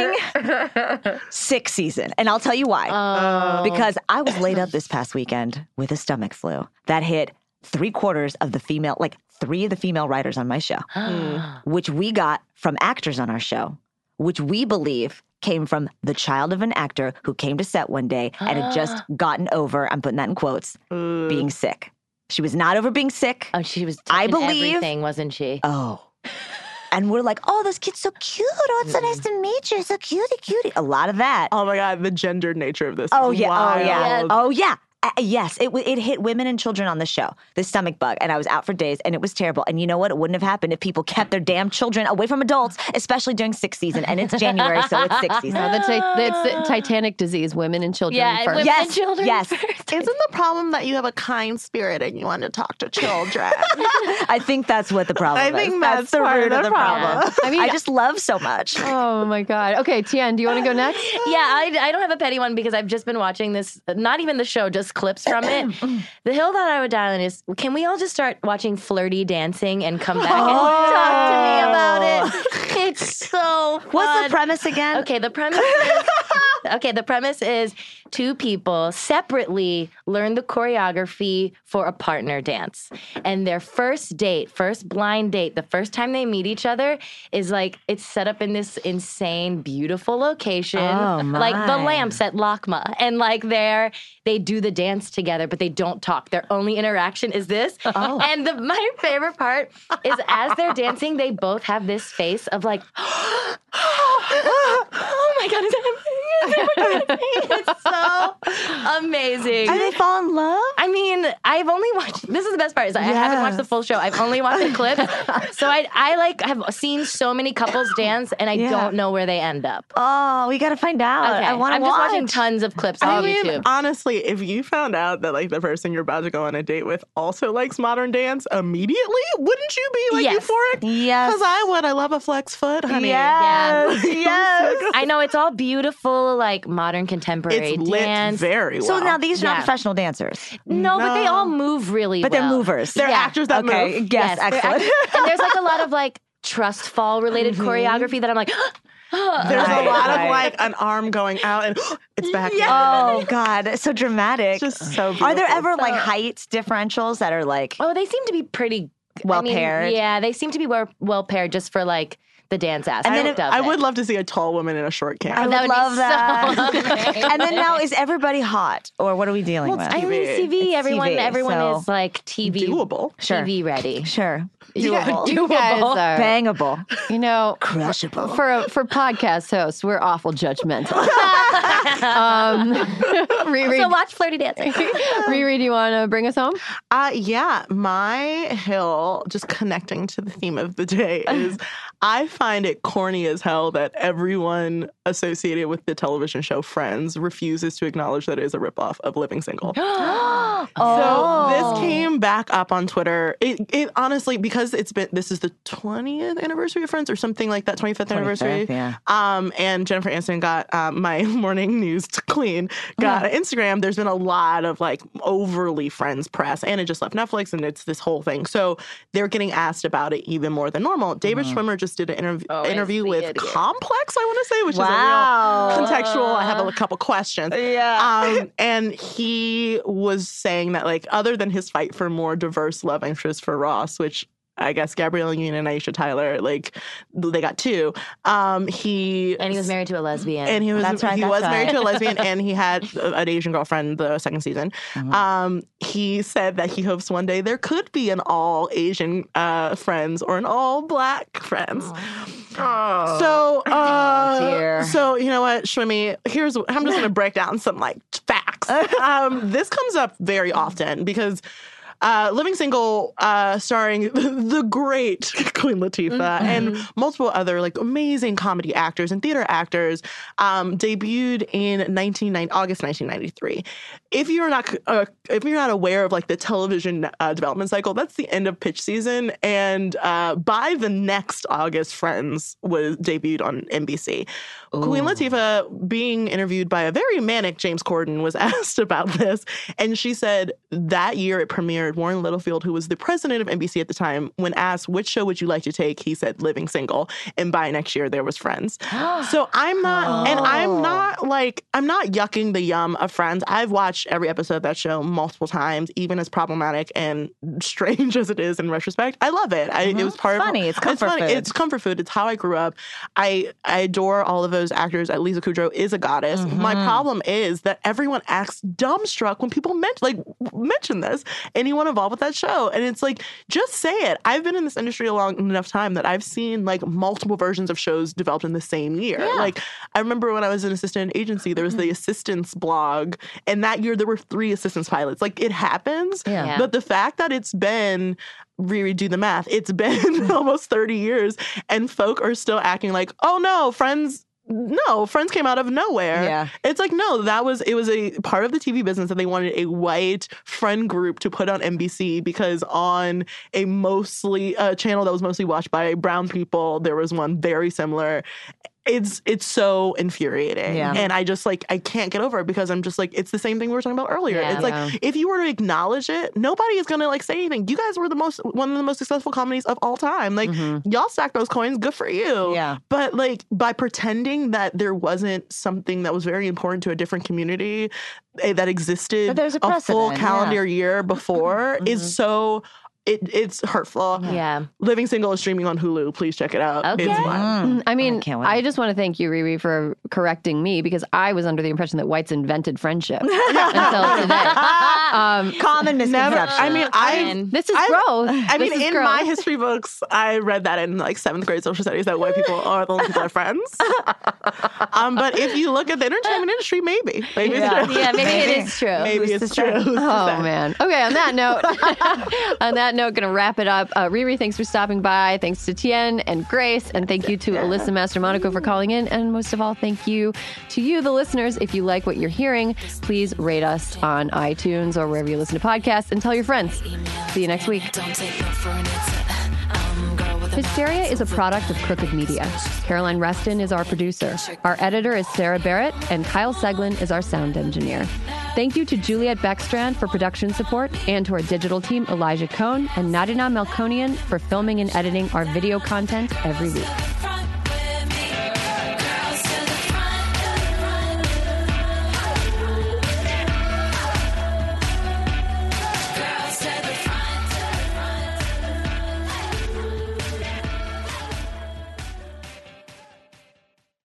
during sick season. And I'll tell you why. Oh. Because I was laid up this past weekend with a stomach flu that hit three quarters of the female, like three of the female writers on my show, which we got from actors on our show, which we believe came from the child of an actor who came to set one day and had just gotten over, I'm putting that in quotes, Uh, being sick. She was not over being sick. Oh, she was I taking believe- everything, wasn't she? Oh. And we're like, oh, this kid's so cute. Oh, it's so nice to meet you. So cutie, cutie. A lot of that. oh my god, the gendered nature of this. Oh is yeah, oh yeah, wild. oh yeah. Uh, yes, it w- it hit women and children on the show. The stomach bug, and I was out for days, and it was terrible. And you know what? It wouldn't have happened if people kept their damn children away from adults, especially during sick season. And it's January, so it's sick season. Uh, the, ti- it's the Titanic disease, women and children Yeah, first. women Yes, and children. yes. first. Isn't the problem that you have a kind spirit and you want to talk to children? I think that's what the problem I is. think that's the part root of of the the problem. problem. I mean, I just love so much. oh my God. Okay, Tian, do you want to go next? Yeah, I, I don't have a petty one because I've just been watching this, not even the show, just clips from it. The hill that I would die on is, can we all just start watching Flirty Dancing and come back and talk to me about it? It's so fun. What's the premise again? Okay, the premise is okay, the premise is two people separately learn the choreography for a partner dance. And their first date, first blind date, the first time they meet each other is like it's set up in this insane, beautiful location. Oh, like the my. lamps at LACMA. And like there they do the dance together, but they don't talk. Their only interaction is this. Oh. And the, my favorite part is as they're dancing, they both have this face of like, oh my God, is that happening? Is that happening? It's so amazing. Do they fall in love? I mean, I've only watched. This is the best part is I haven't watched the full show. I've only watched the clips. So I, I like have seen so many couples dance, and I Yeah. don't know where they end up. Oh, we got to find out. Okay, I want to I'm watch. just watching tons of clips I on mean, YouTube. honestly, if you found out that like the person you're about to go on a date with also likes modern dance immediately, wouldn't you be like Yes. euphoric? Yes. Because I would. I love a flex foot, honey. Yes. Yes. I know it's all beautiful, like modern contemporary It's lit dance. very well. So now these are Yeah. not professional dancers, no, but they No. all move really but well. they're movers. They're Yeah. actors that okay. move. Yes, they're excellent. act- and there's like a lot of like trust fall related choreography that I'm like, There's Right, a lot right. of like an arm going out and it's back. Oh God, it's so dramatic. It's just so Are there beautiful. ever like height differentials that are like Oh, they seem to be pretty well I mean, paired? Yeah, they seem to be well, well paired just for like the dance aspect And then of it- it. I would love to see a tall woman in a short I can. would That would be love so that. amazing. And then now, is everybody hot, or what are we dealing Well, it's with? I mean, it's T V. It's everyone, T V, everyone so- is like T V Doable. Sure. T V ready. Sure, Yeah, doable, you guys are, bangable, you know, crushable. for for podcast hosts, we're awful judgmental. um, Riri, So watch Flirty Dancing. Riri, do you want to bring us home? Uh, yeah, my hill, just connecting to the theme of the day, is I find it corny as hell that everyone associated with the television show Friends refuses to acknowledge that it is a ripoff of Living Single. Oh. So this came back up on Twitter. It, it honestly, because it's been, this is the twentieth anniversary of Friends or something like that, twenty-fifth anniversary. yeah. Um, and Jennifer Aniston got um, my morning news to clean, got Uh-huh. an Instagram. There's been a lot of like overly Friends press, and it just left Netflix, and it's this whole thing. So they're getting asked about it even more than normal. David Uh-huh. Schwimmer just did an interview Oh, I interview see with it here. Complex, I want to say, which Wow. is a real contextual. I have a couple questions. Yeah. Um, and he was saying that, like, other than his fight for more diverse love interests for Ross, which I guess Gabrielle Union and Aisha Tyler, like, they got two. Um, he And he was married to a lesbian. and he was That's right, he that's was married right. to a lesbian, and he had a- an Asian girlfriend the second season. Mhm. Um, he said that he hopes one day there could be an all Asian uh, Friends or an all Black Friends. So, uh, dear. so you know what, Shwimmy? Here's I'm just gonna break down some like facts. Um, this comes up very often because. Uh, Living Single, uh, starring the great Queen Latifah and multiple other like amazing comedy actors and theater actors, um, debuted in nineteen ninety August nineteen ninety-three. If you're not uh, if you're not aware of like the television uh, development cycle, that's the end of pitch season, and uh, by the next August, Friends was debuted on N B C. Queen Latifah, being interviewed by a very manic James Corden, was asked about this, and she said that year it premiered. Warren Littlefield, who was the president of N B C at the time, when asked which show would you like to take, he said Living Single, and by next year there was Friends. So I'm not, and I'm not like I'm not yucking the yum of Friends. I've watched every episode of that show multiple times, even as problematic and strange as it is in retrospect. I love it. I, It was part Funny. of It's comfort funny. food. It's comfort food. It's how I grew up. I I adore all of those actors. Lisa Kudrow is a goddess. My problem is that everyone acts dumbstruck when people mention like mention this. Anyone involved with that show, and it's like, just say it. I've been in this industry a long enough time that I've seen like multiple versions of shows developed in the same year. Like I remember when I was an assistant in agency, there was the assistants blog, and that year there were three assistants pilots. Like it happens, Yeah. but the fact that it's been Riri, do the math. It's been almost thirty years, and folk are still acting like, oh no, Friends. No, Friends came out of nowhere. Yeah. It's like, no, that was, it was a part of the T V business that they wanted a white friend group to put on N B C because on a mostly, a channel that was mostly watched by brown people, there was one very similar. It's it's so infuriating. Yeah. And I just like, I can't get over it because I'm just like, it's the same thing we were talking about earlier. Yeah. It's like, if you were to acknowledge it, nobody is going to like say anything. You guys were the most, one of the most successful comedies of all time. Like, y'all stacked those coins. Good for you. Yeah. But like, by pretending that there wasn't something that was very important to a different community eh, that existed But there's a full precedent, calendar yeah. year before is so, it, it's hurtful. yeah. Living Single is streaming on Hulu. Please check it out. Okay. It's fun. Mm. I mean, I can't wait. I just want to thank you, Riri, for correcting me because I was under the impression that whites invented friendship until today. Um, Common Never. misconception. I mean, I. And this is I- growth. I mean, This is in growth. my history books, I read that in like seventh grade social studies that white people are the only people that are friends. um, but if you look at the entertainment industry, maybe, maybe Yeah. it's true. Yeah, maybe it is true. Maybe Who's it's to say? true. Who's to Oh say? man. Okay. On that note, on that note, gonna wrap it up. Uh, Riri, thanks for stopping by. Thanks to Tien and Grace, and thank you to Alyssa Mastromonaco for calling in. And most of all, thank you to you, the listeners. If you like what you're hearing, please rate us on iTunes or wherever you listen to podcasts, and tell your friends. See you next week. Hysteria is a product of Crooked Media. Caroline Reston is our producer. Our editor is Sarah Barrett, and Kyle Seglin is our sound engineer. Thank you to Juliet Beckstrand for production support, and to our digital team, Elijah Cohn and Nadina Melkonian, for filming and editing our video content every week.